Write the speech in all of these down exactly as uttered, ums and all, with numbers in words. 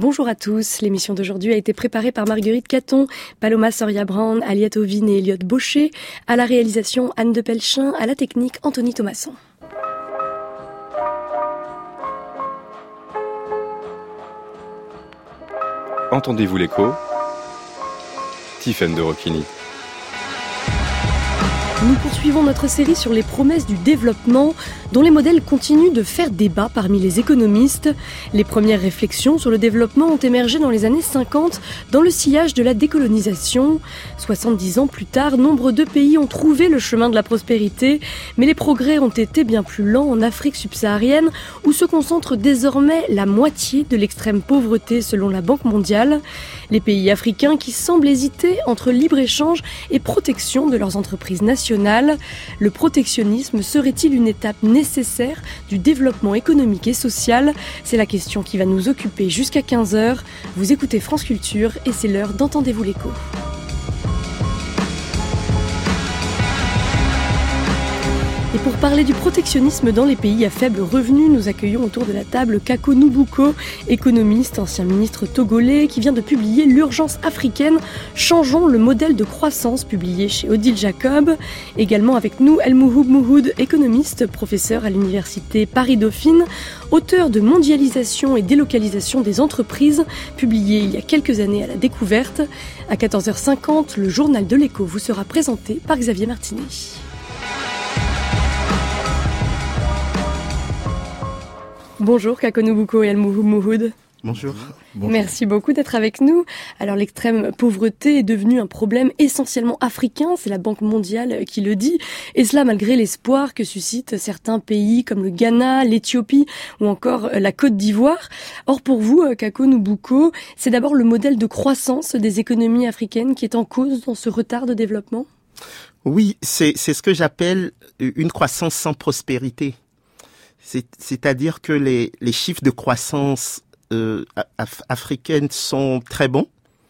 Bonjour à tous. L'émission d'aujourd'hui a été préparée par Marguerite Caton, Paloma Soria-Brown, Aliette Ovine et Elliot Baucher. À la réalisation, Anne de Pelchin. À la technique, Anthony Thomasson. Entendez-vous l'écho ? Tiffaine de Rocchini. Nous poursuivons notre série sur les promesses du développement, dont les modèles continuent de faire débat parmi les économistes. Les premières réflexions sur le développement ont émergé dans les années cinquante, dans le sillage de la décolonisation. soixante-dix ans plus tard, nombre de pays ont trouvé le chemin de la prospérité, mais les progrès ont été bien plus lents en Afrique subsaharienne, où se concentre désormais la moitié de l'extrême pauvreté selon la Banque mondiale. Les pays africains qui semblent hésiter entre libre-échange et protection de leurs entreprises nationales. Le protectionnisme serait-il une étape nécessaire du développement économique et social ? C'est la question qui va nous occuper jusqu'à quinze heures. Vous écoutez France Culture et c'est l'heure d'Entendez-vous l'écho. Et pour parler du protectionnisme dans les pays à faible revenu, nous accueillons autour de la table Kako Nubuko, économiste, ancien ministre togolais, qui vient de publier L'urgence africaine, changeons le modèle de croissance, publié chez Odile Jacob. Également avec nous, El Mouhoub Mouhoud, économiste, professeur à l'université Paris-Dauphine, auteur de Mondialisation et délocalisation des entreprises, publié il y a quelques années à La Découverte. À quatorze heures cinquante, le journal de l'écho vous sera présenté par Xavier Martinet. Bonjour Kako Nubuko et El Mouhoub Mouhoud. Bonjour. Bonjour. Merci beaucoup d'être avec nous. Alors l'extrême pauvreté est devenue un problème essentiellement africain, c'est la Banque mondiale qui le dit, et cela malgré l'espoir que suscitent certains pays comme le Ghana, l'Éthiopie ou encore la Côte d'Ivoire. Or pour vous, Kako Nubuko, c'est d'abord le modèle de croissance des économies africaines qui est en cause dans ce retard de développement ? Oui, c'est, c'est ce que j'appelle une croissance sans prospérité. C'est, c'est-à-dire que les, les chiffres de croissance euh, af- africaines sont très bons.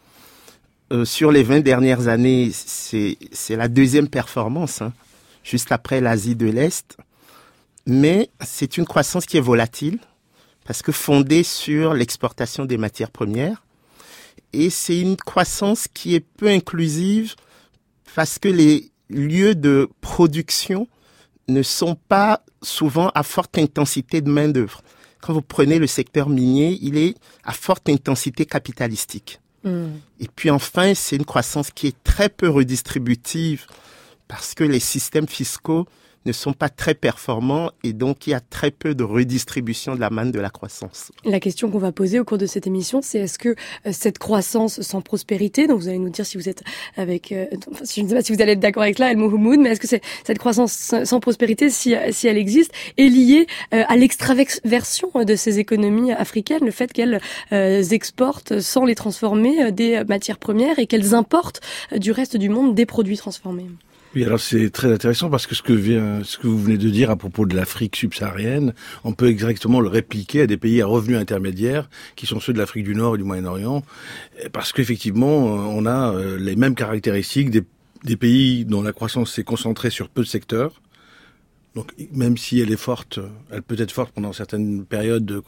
Euh, sur les vingt dernières années, c'est, c'est la deuxième performance, hein, juste après l'Asie de l'Est. Mais c'est une croissance qui est volatile, parce que fondée sur l'exportation des matières premières. Et c'est une croissance qui est peu inclusive, parce que les lieux de production ne sont pas souvent à forte intensité de main-d'œuvre. Quand vous prenez le secteur minier, il est à forte intensité capitalistique. Mmh. Et puis enfin, c'est une croissance qui est très peu redistributive parce que les systèmes fiscaux ne sont pas très performants et donc il y a très peu de redistribution de la manne de la croissance. La question qu'on va poser au cours de cette émission, c'est est-ce que euh, cette croissance sans prospérité, donc vous allez nous dire si vous êtes avec, euh, enfin, je ne sais pas si vous allez être d'accord avec là, El Mouhoub, mais est-ce que c'est, cette croissance sans prospérité, si, si elle existe, est liée euh, à l'extraversion de ces économies africaines, le fait qu'elles euh, exportent sans les transformer euh, des matières premières et qu'elles importent euh, du reste du monde des produits transformés ? Oui, alors c'est très intéressant parce que ce que vient, ce que vous venez de dire à propos de l'Afrique subsaharienne, on peut exactement le répliquer à des pays à revenus intermédiaires qui sont ceux de l'Afrique du Nord et du Moyen-Orient, parce qu'effectivement, on a les mêmes caractéristiques des, des pays dont la croissance s'est concentrée sur peu de secteurs. Donc, même si elle est forte, elle peut être forte pendant certaines périodes de,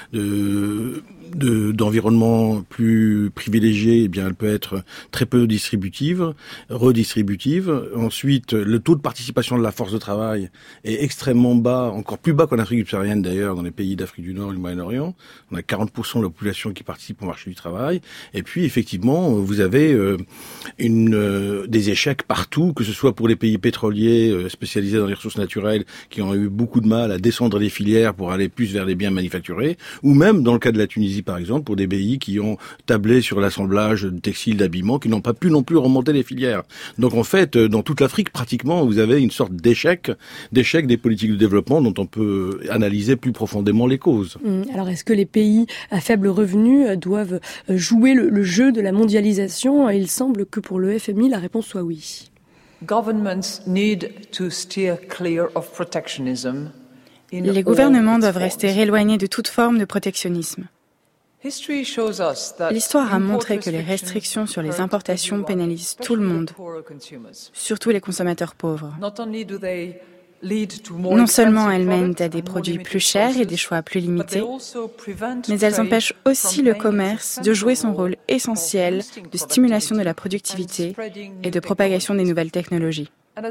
de, de, d'environnement plus privilégié, eh bien, elle peut être très peu distributive, redistributive. Ensuite, le taux de participation de la force de travail est extrêmement bas, encore plus bas qu'en Afrique subsaharienne d'ailleurs, dans les pays d'Afrique du Nord et du Moyen-Orient. On a quarante pour cent de la population qui participe au marché du travail. Et puis, effectivement, vous avez euh, une, euh, des échecs partout, que ce soit pour les pays pétroliers euh, spécialisés dans les ressources naturelles, qui ont eu beaucoup de mal à descendre les filières pour aller plus vers les biens manufacturés, ou même dans le cas de la Tunisie par exemple, pour des pays qui ont tablé sur l'assemblage de textiles, d'habillement, qui n'ont pas pu non plus remonter les filières. Donc en fait, dans toute l'Afrique, pratiquement, vous avez une sorte d'échec, d'échec des politiques de développement dont on peut analyser plus profondément les causes. Alors est-ce que les pays à faible revenu doivent jouer le, le jeu de la mondialisation ? Il semble que pour le F M I, la réponse soit oui. Les gouvernements doivent rester éloignés de toute forme de protectionnisme. L'histoire a montré que les restrictions sur les importations pénalisent tout le monde, surtout les consommateurs pauvres. Non seulement elles mènent à des produits plus chers et des choix plus limités, mais elles empêchent aussi le commerce de jouer son rôle essentiel de stimulation de la productivité et de propagation des nouvelles technologies.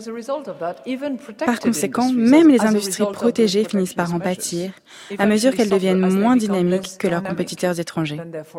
Par conséquent, même les industries protégées finissent par en pâtir à mesure qu'elles deviennent moins dynamiques que leurs compétiteurs étrangers.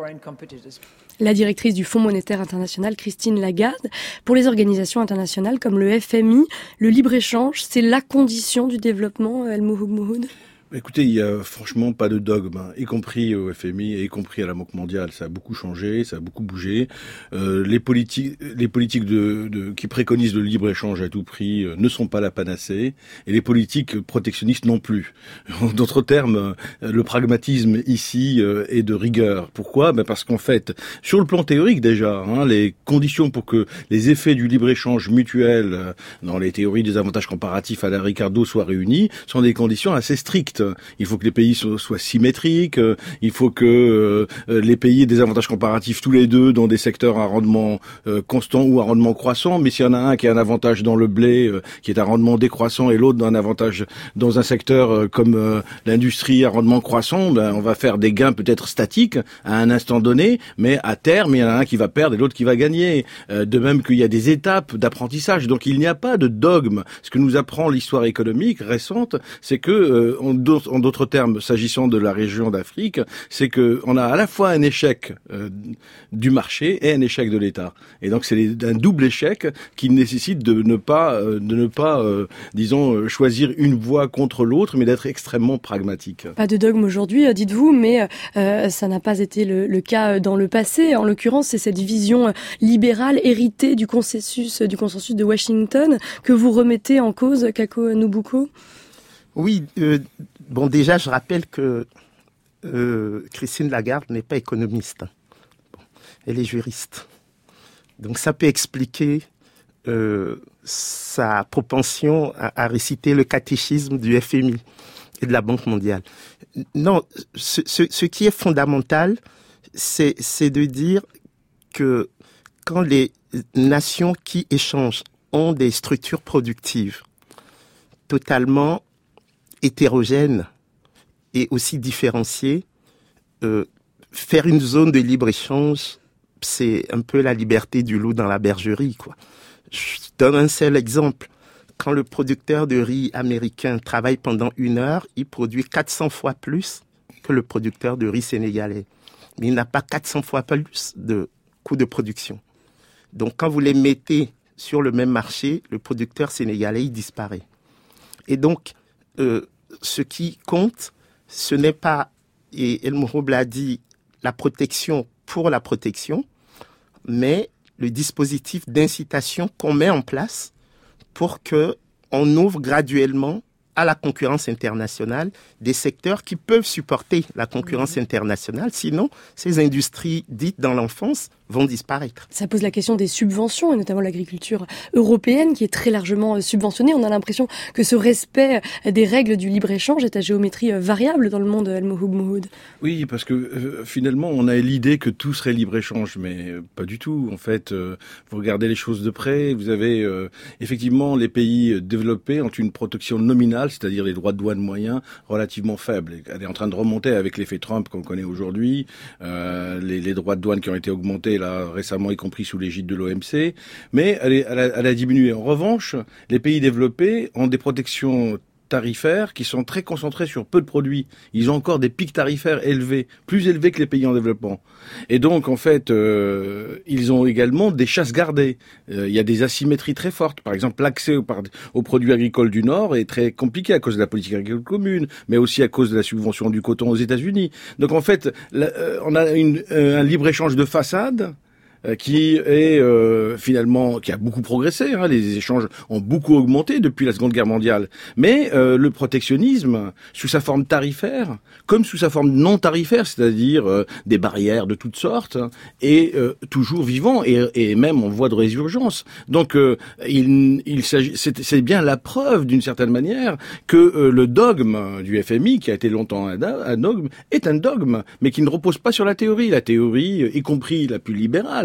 La directrice du Fonds monétaire international, Christine Lagarde, pour les organisations internationales comme le F M I, le libre-échange, c'est la condition du développement, El Mouhoud Mouhoud? Écoutez, il y a franchement pas de dogme, hein, y compris au F M I et y compris à la Banque mondiale. Ça a beaucoup changé, ça a beaucoup bougé. Euh, les politiques, les politiques de, de, qui préconisent le libre-échange à tout prix euh, ne sont pas la panacée, et les politiques protectionnistes non plus. En d'autres termes, euh, le pragmatisme ici euh, est de rigueur. Pourquoi ? Ben parce qu'en fait, sur le plan théorique déjà, hein, les conditions pour que les effets du libre-échange mutuel euh, dans les théories des avantages comparatifs à la Ricardo soient réunis sont des conditions assez strictes. Il faut que les pays soient, soient symétriques, euh, il faut que euh, les pays aient des avantages comparatifs tous les deux dans des secteurs à rendement euh, constant ou à rendement croissant, mais s'il y en a un qui a un avantage dans le blé, euh, qui est à rendement décroissant, et l'autre un avantage dans un secteur euh, comme euh, l'industrie à rendement croissant, ben, on va faire des gains peut-être statiques à un instant donné, mais à terme, il y en a un qui va perdre et l'autre qui va gagner. Euh, de même qu'il y a des étapes d'apprentissage, donc il n'y a pas de dogme. Ce que nous apprend l'histoire économique récente, c'est que euh, on en d'autres termes, s'agissant de la région d'Afrique, c'est que on a à la fois un échec euh, du marché et un échec de l'État. Et donc c'est un double échec qui nécessite de ne pas, euh, de ne pas, euh, disons, choisir une voie contre l'autre, mais d'être extrêmement pragmatique. Pas de dogme aujourd'hui, dites-vous, mais euh, ça n'a pas été le, le cas dans le passé. En l'occurrence, c'est cette vision libérale héritée du consensus, du consensus de Washington que vous remettez en cause, Kako Nobuko. Oui, euh, bon déjà je rappelle que euh, Christine Lagarde n'est pas économiste, bon, elle est juriste. Donc ça peut expliquer euh, sa propension à, à réciter le catéchisme du F M I et de la Banque mondiale. Non, ce, ce, ce qui est fondamental, c'est, c'est de dire que quand les nations qui échangent ont des structures productives totalement hétérogène et aussi différencié, euh, faire une zone de libre-échange, c'est un peu la liberté du loup dans la bergerie, quoi. Je donne un seul exemple. Quand le producteur de riz américain travaille pendant une heure, il produit quatre cents fois plus que le producteur de riz sénégalais. Mais il n'a pas quatre cents fois plus de coûts de production. Donc quand vous les mettez sur le même marché, le producteur sénégalais, il disparaît. Et donc, euh, ce qui compte, ce n'est pas, et El Mouhoud l'a dit, la protection pour la protection, mais le dispositif d'incitation qu'on met en place pour qu'on ouvre graduellement à la concurrence internationale des secteurs qui peuvent supporter la concurrence internationale. Sinon, ces industries dites dans l'enfance vont disparaître. Ça pose la question des subventions, et notamment l'agriculture européenne qui est très largement subventionnée. On a l'impression que ce respect des règles du libre-échange est à géométrie variable dans le monde, El Mouhoud Mouhoud. Oui, parce que euh, finalement, on a l'idée que tout serait libre-échange, mais euh, pas du tout. En fait, euh, vous regardez les choses de près, vous avez euh, effectivement les pays développés ont une protection nominale, c'est-à-dire les droits de douane moyens relativement faibles. Elle est en train de remonter avec l'effet Trump qu'on connaît aujourd'hui, euh, les, les droits de douane qui ont été augmentés là récemment, y compris sous l'égide de l'O M C, mais elle, est, elle, a, elle a diminué. En revanche, les pays développés ont des protections tarifaires qui sont très concentrés sur peu de produits. Ils ont encore des pics tarifaires élevés, plus élevés que les pays en développement. Et donc, en fait, euh, ils ont également des chasses gardées. Euh, il y a des asymétries très fortes. Par exemple, l'accès aux, aux produits agricoles du Nord est très compliqué à cause de la politique agricole commune, mais aussi à cause de la subvention du coton aux États-Unis. Donc, en fait, là, euh, on a une, euh, un libre-échange de façade qui est euh, finalement qui a beaucoup progressé, hein, les échanges ont beaucoup augmenté depuis la Seconde Guerre mondiale, mais euh, le protectionnisme sous sa forme tarifaire comme sous sa forme non tarifaire, c'est-à-dire euh, des barrières de toutes sortes, est euh, toujours vivant et, et même en voie de résurgence. Donc euh, il, il s'agit, c'est, c'est bien la preuve d'une certaine manière que euh, le dogme du F M I, qui a été longtemps un, un dogme, est un dogme, mais qui ne repose pas sur la théorie. La théorie, y compris la plus libérale,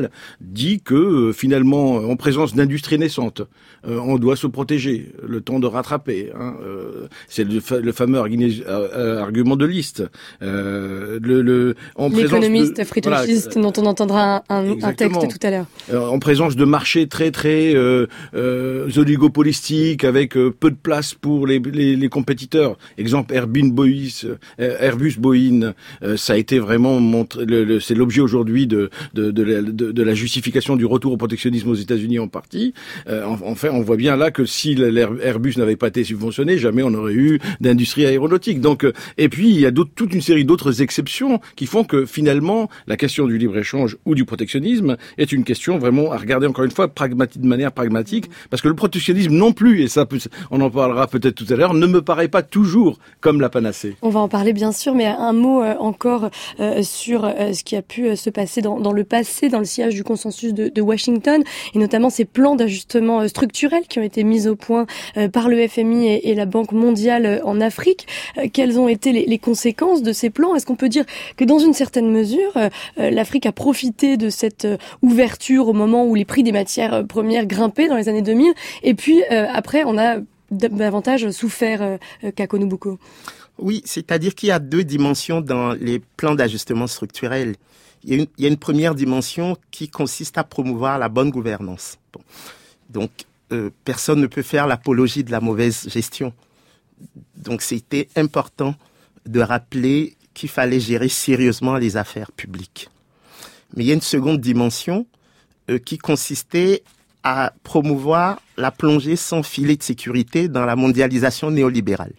mondiale dit que euh, finalement, en présence d'industries naissantes, euh, on doit se protéger, le temps de rattraper. Hein, euh, c'est le, fa- le fameux argument, euh, argument de List. Euh, le, le, en L'économiste de, Friedrichiste, voilà, dont on entendra un, un, un texte tout à l'heure. Euh, en présence de marchés très très euh, euh, oligopolistiques, avec euh, peu de place pour les, les, les compétiteurs. Exemple Airbus, Boeing, euh, Airbus, Boeing, euh, ça a été vraiment montré. Le, le, c'est l'objet aujourd'hui de de, de, la, de de la justification du retour au protectionnisme aux États-Unis en partie. Euh, en, enfin, on voit bien là que si l'Airbus n'avait pas été subventionné, jamais on aurait eu d'industrie aéronautique. Donc, euh, et puis il y a toute une série d'autres exceptions qui font que finalement la question du libre-échange ou du protectionnisme est une question vraiment à regarder encore une fois pragmatique, de manière pragmatique, parce que le protectionnisme non plus, et ça on en parlera peut-être tout à l'heure, ne me paraît pas toujours comme la panacée. On va en parler bien sûr, mais un mot euh, encore euh, sur euh, ce qui a pu euh, se passer dans, dans le passé, dans le sillage du consensus de, de Washington, et notamment ces plans d'ajustement euh, structurel qui ont été mis au point euh, par le F M I et, et la Banque mondiale euh, en Afrique. Euh, quelles ont été les, les conséquences de ces plans? Est-ce qu'on peut dire que dans une certaine mesure, euh, euh, l'Afrique a profité de cette euh, ouverture au moment où les prix des matières premières grimpaient dans les années deux mille, et puis euh, après on a davantage souffert euh, qu'à Konobuko? Oui, c'est-à-dire qu'il y a deux dimensions dans les plans d'ajustement structurel. Il y a une, il y a une première dimension qui consiste à promouvoir la bonne gouvernance. Bon. Donc, euh, personne ne peut faire l'apologie de la mauvaise gestion. Donc, c'était important de rappeler qu'il fallait gérer sérieusement les affaires publiques. Mais il y a une seconde dimension euh, qui consistait à promouvoir la plongée sans filet de sécurité dans la mondialisation néolibérale.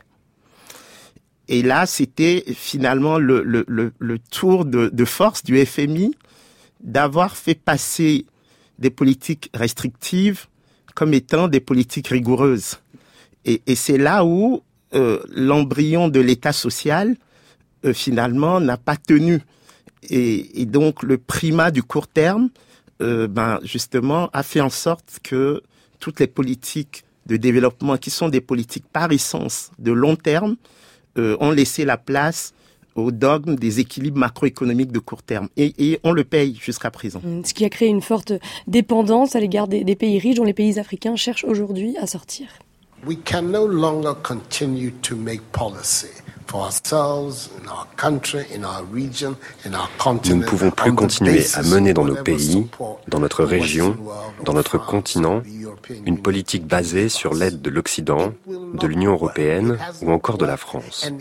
Et là, c'était finalement le, le, le, le tour de, de force du F M I d'avoir fait passer des politiques restrictives comme étant des politiques rigoureuses. Et, et c'est là où euh, l'embryon de l'État social, euh, finalement, n'a pas tenu. Et, et donc, le primat du court terme, euh, ben, justement, a fait en sorte que toutes les politiques de développement, qui sont des politiques par essence de long terme, Euh, ont laissé la place au dogme des équilibres macroéconomiques de court terme. Et, et on le paye jusqu'à présent. Ce qui a créé une forte dépendance à l'égard des, des pays riches dont les pays africains cherchent aujourd'hui à sortir. We can no longer continue to make policy for ourselves, in our country, in our region, in our continent. Nous ne pouvons plus continuer à mener dans nos pays, dans notre région, dans notre continent, une politique basée sur l'aide de l'Occident, de l'Union européenne ou encore de la France.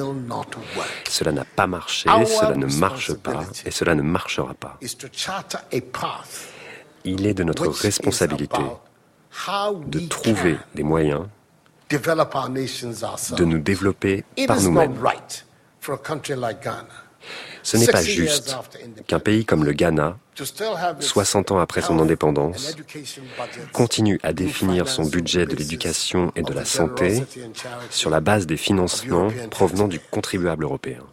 Cela n'a pas marché, cela ne marche pas et cela ne marchera pas. Il est de notre responsabilité de trouver les moyens de nous développer par nous-mêmes. Ce n'est pas juste qu'un pays comme le Ghana, soixante ans après son indépendance, continue à définir son budget de l'éducation et de la santé sur la base des financements provenant du contribuable européen.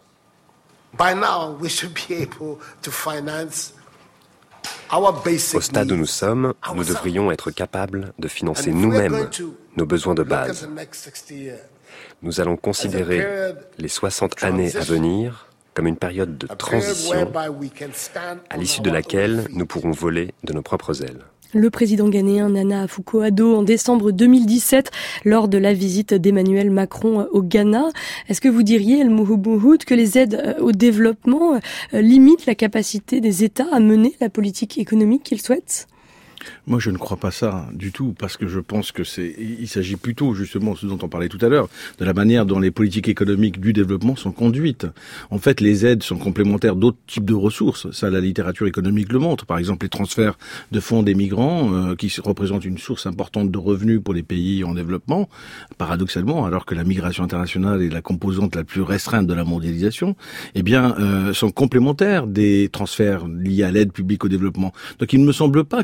Au stade où nous sommes, nous devrions être capables de financer nous-mêmes nos besoins de base. Nous allons considérer les soixante années à venir comme une période de transition à l'issue de laquelle nous pourrons voler de nos propres ailes. Le président ghanéen Nana Akufo-Addo en décembre deux mille dix-sept lors de la visite d'Emmanuel Macron au Ghana. Est-ce que vous diriez, El Mouhoubout, que les aides au développement limitent la capacité des États à mener la politique économique qu'ils souhaitent ? Moi, je ne crois pas ça du tout, parce que je pense que c'est, il s'agit plutôt, justement, ce dont on parlait tout à l'heure, de la manière dont les politiques économiques du développement sont conduites. En fait, les aides sont complémentaires d'autres types de ressources. Ça, la littérature économique le montre. Par exemple, les transferts de fonds des migrants, euh, qui représentent une source importante de revenus pour les pays en développement, paradoxalement, alors que la migration internationale est la composante la plus restreinte de la mondialisation, eh bien, euh, sont complémentaires des transferts liés à l'aide publique au développement. Donc, il ne me semble pas que ce soit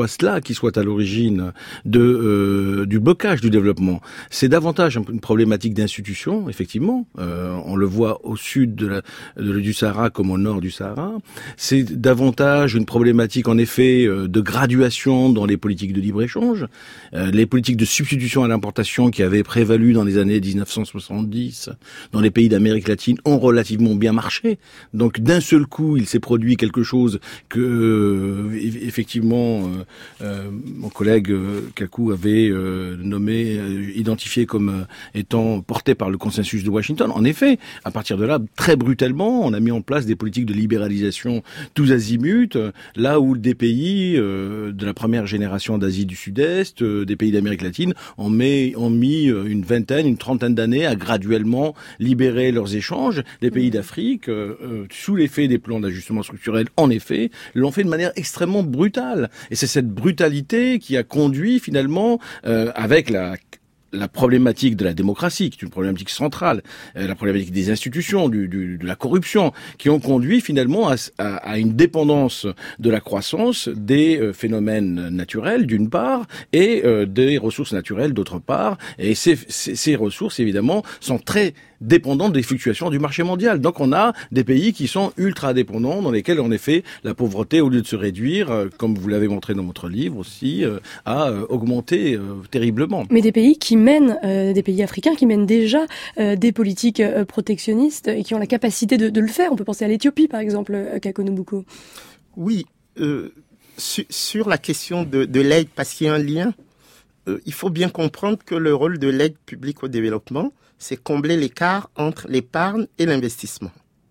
soit cela qui soit à l'origine de euh, du blocage du développement. C'est davantage une problématique d'institution, effectivement. Euh, on le voit au sud de la, de, du Sahara comme au nord du Sahara. C'est davantage une problématique, en effet, euh, de graduation dans les politiques de libre-échange. Euh, les politiques de substitution à l'importation qui avaient prévalu dans les années dix-neuf cent soixante-dix dans les pays d'Amérique latine ont relativement bien marché. Donc d'un seul coup, il s'est produit quelque chose que euh, effectivement euh, euh, mon collègue euh, Kakou avait euh, nommé, euh, identifié comme euh, étant porté par le consensus de Washington. En effet, à partir de là, très brutalement, on a mis en place des politiques de libéralisation tous azimuts, euh, là où des pays euh, de la première génération d'Asie du Sud-Est, euh, des pays d'Amérique latine, ont, met, ont mis euh, une vingtaine, une trentaine d'années à graduellement libérer leurs échanges. Les pays d'Afrique, euh, euh, sous l'effet des plans d'ajustement structurel, en effet, l'ont fait de manière extrêmement brutale. Et c'est cette brutalité qui a conduit finalement, euh, avec la la problématique de la démocratie, qui est une problématique centrale, euh, la problématique des institutions, du, du, de la corruption, qui ont conduit finalement à, à, à une dépendance de la croissance des euh, phénomènes naturels, d'une part, et euh, des ressources naturelles, d'autre part. Et ces, ces, ces ressources, évidemment, sont très dépendantes des fluctuations du marché mondial. Donc on a des pays qui sont ultra dépendants, dans lesquels, en effet, la pauvreté, au lieu de se réduire, euh, comme vous l'avez montré dans votre livre aussi, euh, a euh, augmenté euh, terriblement. Mais des pays qui mènent, euh, des pays africains qui mènent déjà euh, des politiques euh, protectionnistes et qui ont la capacité de, de le faire. On peut penser à l'Éthiopie, par exemple, euh, Kakou Nuboko. Oui, euh, su, sur la question de, de l'aide, parce qu'il y a un lien, euh, il faut bien comprendre que le rôle de l'aide publique au développement, c'est combler l'écart entre l'épargne et l'investissement.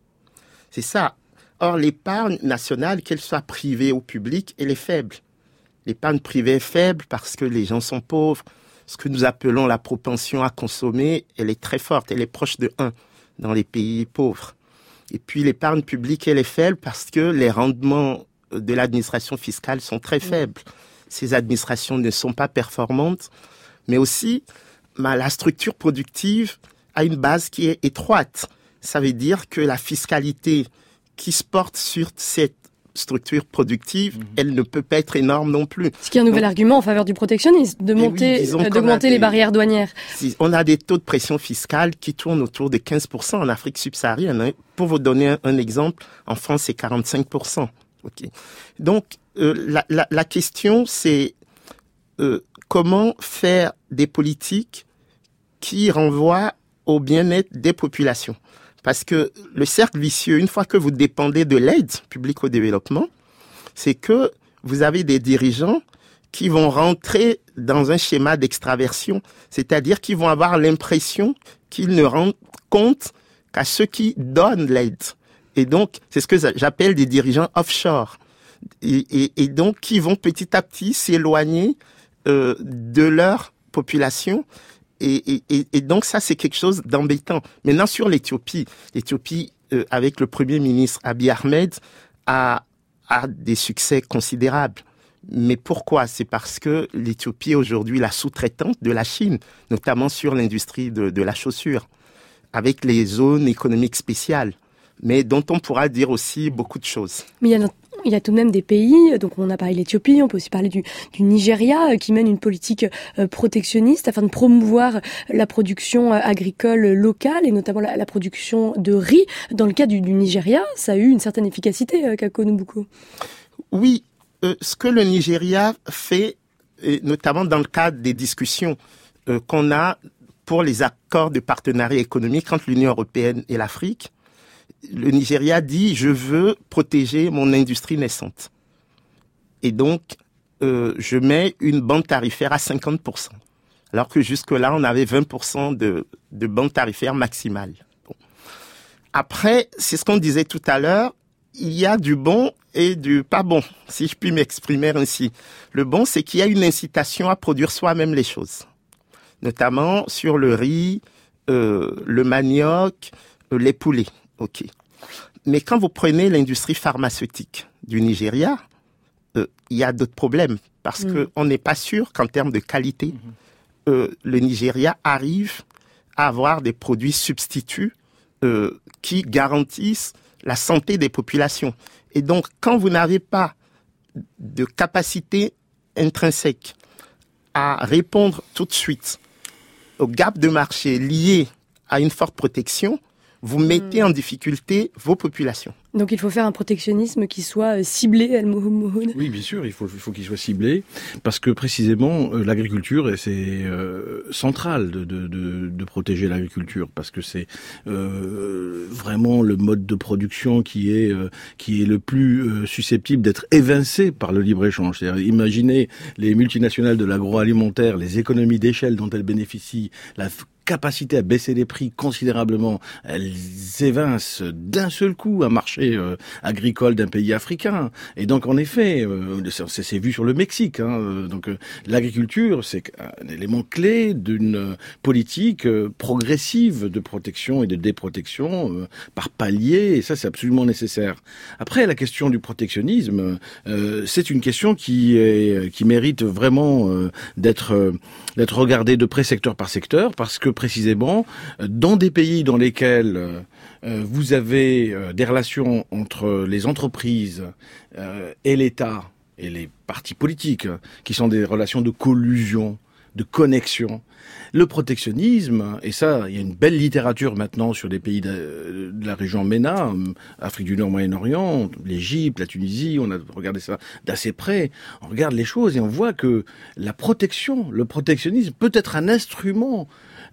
C'est ça. Or, l'épargne nationale, qu'elle soit privée ou publique, elle est faible. L'épargne privée est faible parce que les gens sont pauvres. Ce que nous appelons la propension à consommer, elle est très forte. Elle est proche de un dans les pays pauvres. Et puis, l'épargne publique, elle est faible parce que les rendements de l'administration fiscale sont très faibles. Ces administrations ne sont pas performantes, mais aussi, bah, la structure productive a une base qui est étroite. Ça veut dire que la fiscalité qui se porte sur cette structure productive, mmh. elle ne peut pas être énorme non plus. Ce qui est un nouvel Donc, argument en faveur du protectionnisme, de monter, oui, euh, d'augmenter les barrières douanières. Si, on a des taux de pression fiscale qui tournent autour de quinze pour cent en Afrique subsaharienne. Pour vous donner un, un exemple, en France, c'est quarante-cinq pour cent. Okay. Donc, euh, la, la, la question, c'est euh, comment faire des politiques qui renvoient au bien-être des populations. Parce que le cercle vicieux, une fois que vous dépendez de l'aide publique au développement, c'est que vous avez des dirigeants qui vont rentrer dans un schéma d'extraversion, c'est-à-dire qu'ils vont avoir l'impression qu'ils ne rendent compte qu'à ceux qui donnent l'aide. Et donc, c'est ce que j'appelle des dirigeants offshore. Et, et, et donc, qui vont petit à petit s'éloigner euh, de leur population. Et, et, et donc, ça, c'est quelque chose d'embêtant. Maintenant, sur l'Éthiopie, l'Éthiopie, euh, avec le Premier ministre Abiy Ahmed, a, a des succès considérables. Mais pourquoi ? C'est parce que l'Éthiopie est aujourd'hui la sous-traitante de la Chine, notamment sur l'industrie de, de la chaussure, avec les zones économiques spéciales, mais dont on pourra dire aussi beaucoup de choses. Mais il y a notre... Il y a tout de même des pays, donc on a parlé de l'Éthiopie, on peut aussi parler du, du Nigeria, qui mène une politique euh, protectionniste afin de promouvoir la production euh, agricole locale et notamment la, la production de riz. Dans le cas du, du Nigeria, ça a eu une certaine efficacité, euh, Kakou Nuboko. Oui, euh, ce que le Nigeria fait, et notamment dans le cadre des discussions euh, qu'on a pour les accords de partenariat économique entre l'Union européenne et l'Afrique, le Nigeria dit « je veux protéger mon industrie naissante ». Et donc, euh, je mets une bande tarifaire à cinquante pour cent. Alors que jusque-là, on avait vingt pour cent de, de bande tarifaire maximale. Bon. Après, c'est ce qu'on disait tout à l'heure, il y a du bon et du pas bon, si je puis m'exprimer ainsi. Le bon, c'est qu'il y a une incitation à produire soi-même les choses. Notamment sur le riz, euh, le manioc, euh, les poulets. Ok. Mais quand vous prenez l'industrie pharmaceutique du Nigeria, euh, il y a d'autres problèmes parce mmh. qu'on n'est pas sûr qu'en termes de qualité, mmh. euh, le Nigeria arrive à avoir des produits substituts euh, qui garantissent la santé des populations. Et donc, quand vous n'avez pas de capacité intrinsèque à répondre tout de suite au gap de marché lié à une forte protection, vous mettez en difficulté vos populations. Donc il faut faire un protectionnisme qui soit ciblé, El Mouhoud. Oui, bien sûr, il faut, il faut qu'il soit ciblé, parce que précisément euh, l'agriculture, et c'est euh, central de, de, de, de protéger l'agriculture, parce que c'est euh, vraiment le mode de production qui est euh, qui est le plus euh, susceptible d'être évincé par le libre-échange. C'est-à-dire, imaginez les multinationales de l'agroalimentaire, les économies d'échelle dont elles bénéficient, la capacité à baisser les prix considérablement, elles évincent d'un seul coup un marché euh, agricole d'un pays africain. Et donc, en effet, euh, c'est, c'est vu sur le Mexique. Hein, donc, euh, l'agriculture, c'est un élément clé d'une euh, politique euh, progressive de protection et de déprotection euh, par palier. Et ça, c'est absolument nécessaire. Après, la question du protectionnisme, euh, c'est une question qui est, qui mérite vraiment euh, d'être euh, d'être regardée de près secteur par secteur, parce que précisément, dans des pays dans lesquels euh, vous avez euh, des relations entre les entreprises euh, et l'État et les partis politiques, qui sont des relations de collusion, de connexion, le protectionnisme, et ça, il y a une belle littérature maintenant sur des pays de, de la région MENA, Afrique du Nord, Moyen-Orient, l'Égypte, la Tunisie, on a regardé ça d'assez près, on regarde les choses et on voit que la protection, le protectionnisme peut être un instrument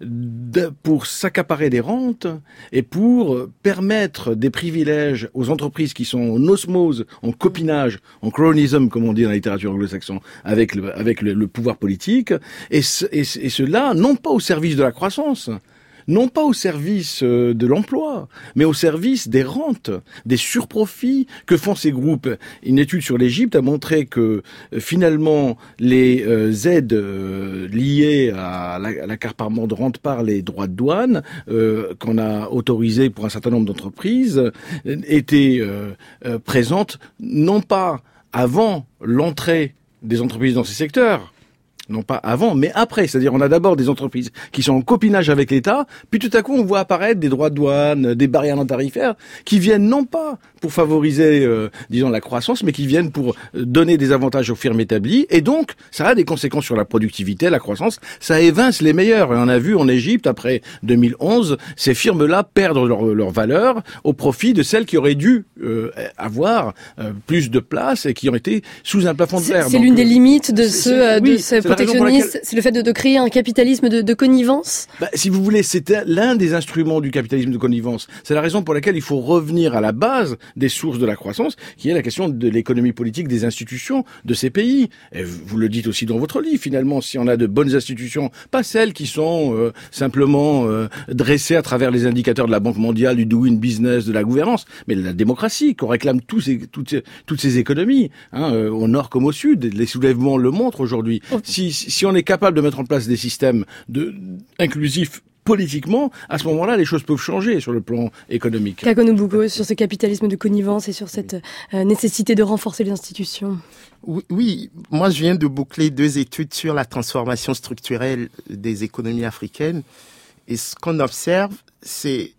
de, pour s'accaparer des rentes et pour permettre des privilèges aux entreprises qui sont en osmose, en copinage, en cronisme, comme on dit dans la littérature anglo-saxonne, avec le, avec le, le pouvoir politique, et, ce, et, et cela, non pas au service de la croissance, non pas au service de l'emploi, mais au service des rentes, des surprofits que font ces groupes. Une étude sur l'Égypte a montré que finalement les euh, aides euh, liées à l'accaparement de rente par les droits de douane euh, qu'on a autorisés pour un certain nombre d'entreprises euh, étaient euh, euh, présentes non pas avant l'entrée des entreprises dans ces secteurs, non pas avant, mais après. C'est-à-dire, on a d'abord des entreprises qui sont en copinage avec l'État, puis tout à coup, on voit apparaître des droits de douane, des barrières non tarifaires, qui viennent non pas pour favoriser, euh, disons, la croissance, mais qui viennent pour donner des avantages aux firmes établies. Et donc, ça a des conséquences sur la productivité, la croissance. Ça évince les meilleurs. Et on a vu en Égypte, après deux mille onze, ces firmes-là perdre leur, leur valeur au profit de celles qui auraient dû euh, avoir euh, plus de place et qui ont été sous un plafond de verre. C'est, c'est l'une des limites de ce, euh, oui, de ce protectionnisme, c'est le fait de, de créer un capitalisme de, de connivence. Bah, si vous voulez, c'était l'un des instruments du capitalisme de connivence. C'est la raison pour laquelle il faut revenir à la base des sources de la croissance, qui est la question de l'économie politique des institutions de ces pays. Et vous le dites aussi dans votre livre, finalement, si on a de bonnes institutions, pas celles qui sont euh, simplement euh, dressées à travers les indicateurs de la Banque mondiale, du doing business, de la gouvernance, mais la démocratie, qu'on réclame tous ces, toutes, ces, toutes ces économies, hein, euh, au nord comme au sud. Les soulèvements le montrent aujourd'hui. Oh. Si, si on est capable de mettre en place des systèmes de, inclusifs politiquement, à ce moment-là, les choses peuvent changer sur le plan économique. Kako Nobuko, sur ce capitalisme de connivence et sur cette euh, nécessité de renforcer les institutions. Oui, oui, moi je viens de boucler deux études sur la transformation structurelle des économies africaines. Et ce qu'on observe, c'est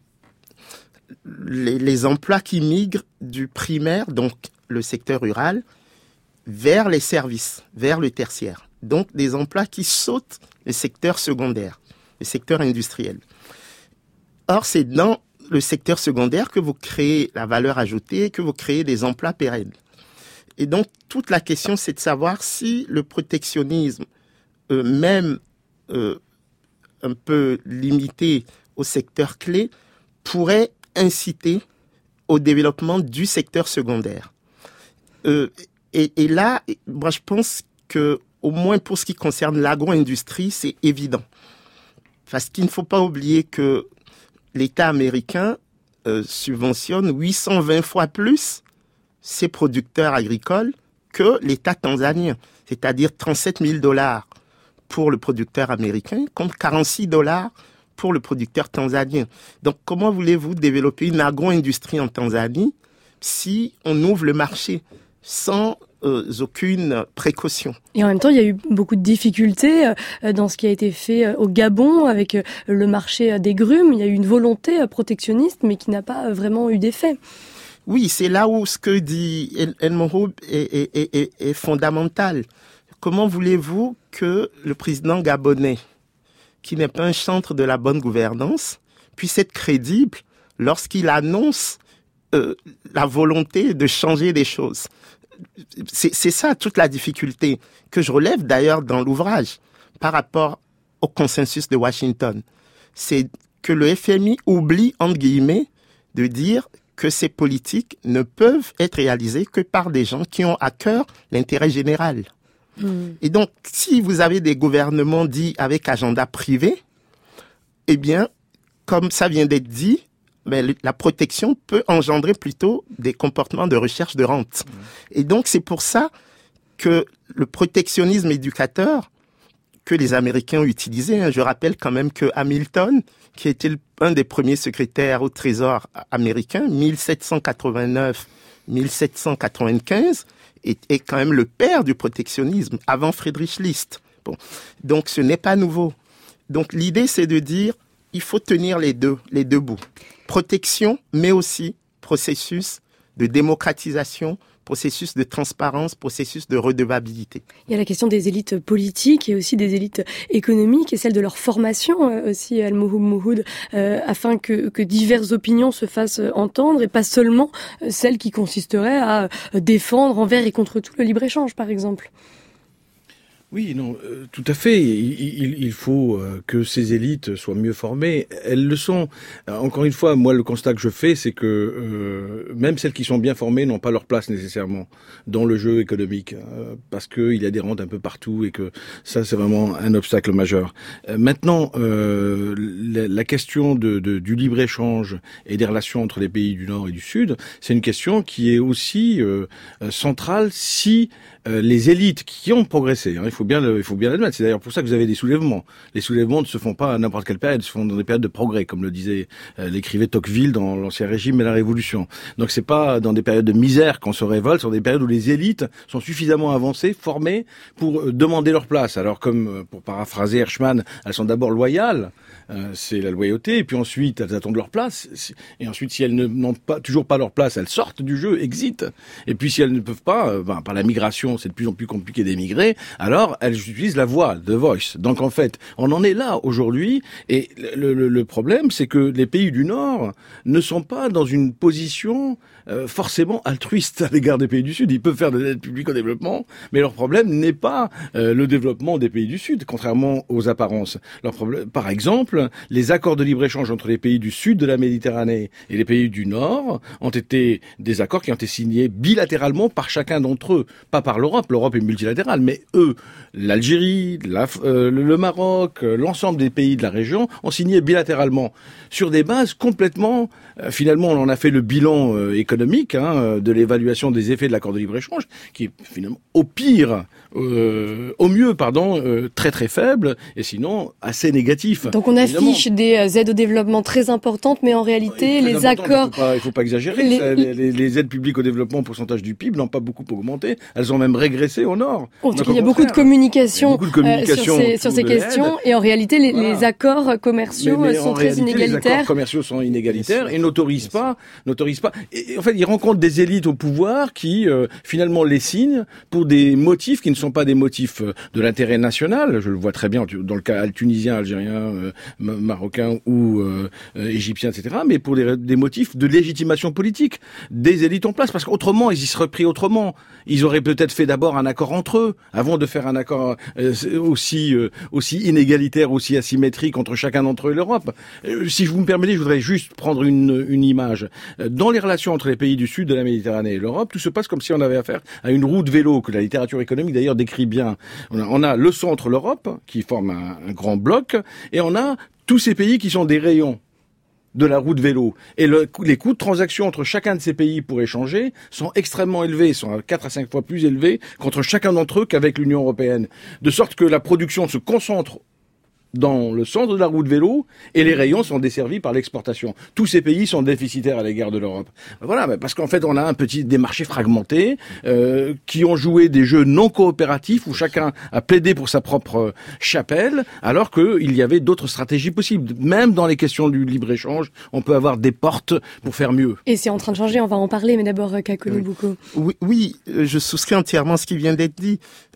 les, les emplois qui migrent du primaire, donc le secteur rural, vers les services, vers le tertiaire. Donc des emplois qui sautent le secteur secondaire, le secteur industriel. Or, c'est dans le secteur secondaire que vous créez la valeur ajoutée, que vous créez des emplois pérennes. Et donc, toute la question, c'est de savoir si le protectionnisme, euh, même euh, un peu limité au secteur clé, pourrait inciter au développement du secteur secondaire. Euh, et, et là, moi, je pense que, au moins pour ce qui concerne l'agro-industrie, c'est évident. Parce qu'il ne faut pas oublier que l'État américain euh, subventionne huit cent vingt fois plus ses producteurs agricoles que l'État tanzanien. C'est-à-dire trente-sept mille dollars pour le producteur américain contre quarante-six dollars pour le producteur tanzanien. Donc, comment voulez-vous développer une agro-industrie en Tanzanie si on ouvre le marché sans euh, aucune précaution? Et en même temps, il y a eu beaucoup de difficultés euh, dans ce qui a été fait euh, au Gabon avec euh, le marché euh, des grumes. Il y a eu une volonté euh, protectionniste, mais qui n'a pas euh, vraiment eu d'effet. Oui, c'est là où ce que dit El, El Mouhoud est, est, est, est fondamental. comment voulez-vous que le président gabonais, qui n'est pas un chantre de la bonne gouvernance, puisse être crédible lorsqu'il annonce euh, la volonté de changer des choses? C'est, c'est ça toute la difficulté que je relève d'ailleurs dans l'ouvrage par rapport au consensus de Washington. C'est que le F M I oublie, entre guillemets, de dire que ces politiques ne peuvent être réalisées que par des gens qui ont à cœur l'intérêt général. Mmh. Et donc, si vous avez des gouvernements dits avec agenda privé, eh bien, comme ça vient d'être dit, ben, la protection peut engendrer plutôt des comportements de recherche de rente. Mmh. Et donc, c'est pour ça que le protectionnisme éducateur que les Américains ont utilisé, hein, je rappelle quand même que Hamilton, qui était un des premiers secrétaires au Trésor américain, dix-sept cent quatre-vingt-neuf à dix-sept cent quatre-vingt-quinze, est, est quand même le père du protectionnisme, avant Friedrich List. Bon, donc ce n'est pas nouveau. Donc l'idée, c'est de dire, il faut tenir les deux, les deux bouts. Protection, mais aussi processus de démocratisation, processus de transparence, processus de redevabilité. Il y a la question des élites politiques et aussi des élites économiques et celle de leur formation euh, aussi, Al-Mouhoub Mouhoud, euh, afin que, que diverses opinions se fassent entendre et pas seulement celles qui consisteraient à défendre envers et contre tout le libre-échange, par exemple. Oui, non, euh, tout à fait. Il, il, il faut euh, que ces élites soient mieux formées. Elles le sont. Euh, encore une fois, moi, le constat que je fais, c'est que euh, même celles qui sont bien formées n'ont pas leur place nécessairement dans le jeu économique, euh, parce qu'il y a des rentes un peu partout et que ça, c'est vraiment un obstacle majeur. Euh, maintenant, euh, la, la question de, de, du libre-échange et des relations entre les pays du Nord et du Sud, c'est une question qui est aussi euh, centrale si euh, les élites qui ont progressé, hein, il faut bien le, il faut bien l'admettre. C'est d'ailleurs pour ça que vous avez des soulèvements. Les soulèvements ne se font pas à n'importe quelle période, ils se font dans des périodes de progrès, comme le disait euh, l'écrivain Tocqueville dans l'Ancien Régime et la Révolution. Donc c'est pas dans des périodes de misère qu'on se révolte, c'est dans des périodes où les élites sont suffisamment avancées, formées pour euh, demander leur place. Alors comme euh, pour paraphraser Hirschman, elles sont d'abord loyales, euh, c'est la loyauté, et puis ensuite elles attendent leur place. Et ensuite, si elles ne, n'ont pas toujours pas leur place, elles sortent du jeu, exitent. Et puis si elles ne peuvent pas, euh, ben, par la migration, c'est de plus en plus compliqué d'émigrer. Alors elles utilisent la voix, the voice. Donc en fait, on en est là aujourd'hui, et le, le, le problème, c'est que les pays du Nord ne sont pas dans une position euh, forcément altruiste à l'égard des pays du Sud. Ils peuvent faire de l'aide publique au développement, mais leur problème n'est pas euh, le développement des pays du Sud, contrairement aux apparences. Leur problème, par exemple, les accords de libre-échange entre les pays du Sud de la Méditerranée et les pays du Nord ont été des accords qui ont été signés bilatéralement par chacun d'entre eux, pas par l'Europe. L'Europe est multilatérale, mais eux, l'Algérie, la, euh, le Maroc, euh, l'ensemble des pays de la région ont signé bilatéralement sur des bases complètement... Euh, finalement, on en a fait le bilan euh, économique hein, de l'évaluation des effets de l'accord de libre-échange, qui est finalement au pire, euh, au mieux, pardon, euh, très très faible, et sinon assez négatif. Donc on affiche évidemment des aides au développement très importantes, mais en réalité, les accords... Il ne faut, faut pas exagérer. Les... Ça, les, les aides publiques au développement au pourcentage du P I B n'ont pas beaucoup augmenté. Elles ont même régressé au Nord. Oh, Donc, il y a beaucoup de communication, beaucoup de communication euh, sur ces, sur ces questions, et en réalité, les, voilà. les accords commerciaux mais, mais sont très réalité, inégalitaires. Les accords commerciaux sont inégalitaires et n'autorisent pas, n'autorisent pas. Et, en fait, ils rencontrent des élites au pouvoir qui, euh, finalement, les signent pour des motifs qui ne sont pas des motifs de l'intérêt national. Je le vois très bien dans le cas tunisien, algérien, euh, marocain ou euh, égyptien, et cetera, mais pour des, des motifs de légitimation politique des élites en place. Parce qu'autrement, ils y seraient pris autrement. Ils auraient peut-être fait d'abord un accord entre eux, avant de faire un accord euh, aussi euh, aussi inégalitaire, aussi asymétrique entre chacun d'entre eux et l'Europe. Euh, si vous me permettez, je voudrais juste prendre une, une image. Dans les relations entre les pays du Sud de la Méditerranée et l'Europe, tout se passe comme si on avait affaire à une roue de vélo, que la littérature économique d'ailleurs décrit bien. On a, on a le centre, l'Europe, qui forme un, un grand bloc, et on a tous ces pays qui sont des rayons de la roue de vélo. Et le, les coûts de transaction entre chacun de ces pays pour échanger sont extrêmement élevés, sont à quatre à cinq fois plus élevés qu'entre chacun d'entre eux qu'avec l'Union européenne. De sorte que la production se concentre dans le centre de la roue de vélo, et les rayons sont desservis par l'exportation. Tous ces pays sont déficitaires à l'égard de l'Europe. Voilà, parce qu'en fait, on a un petit des marchés fragmentés euh, qui ont joué des jeux non coopératifs où chacun a plaidé pour sa propre chapelle, alors qu'il y avait d'autres stratégies possibles. Même dans les questions du libre-échange, on peut avoir des portes pour faire mieux. Et c'est en train de changer, on va en parler, mais d'abord, Kakonou Bouko. Oui, oui, je souscris entièrement à ce qui vient d'être dit.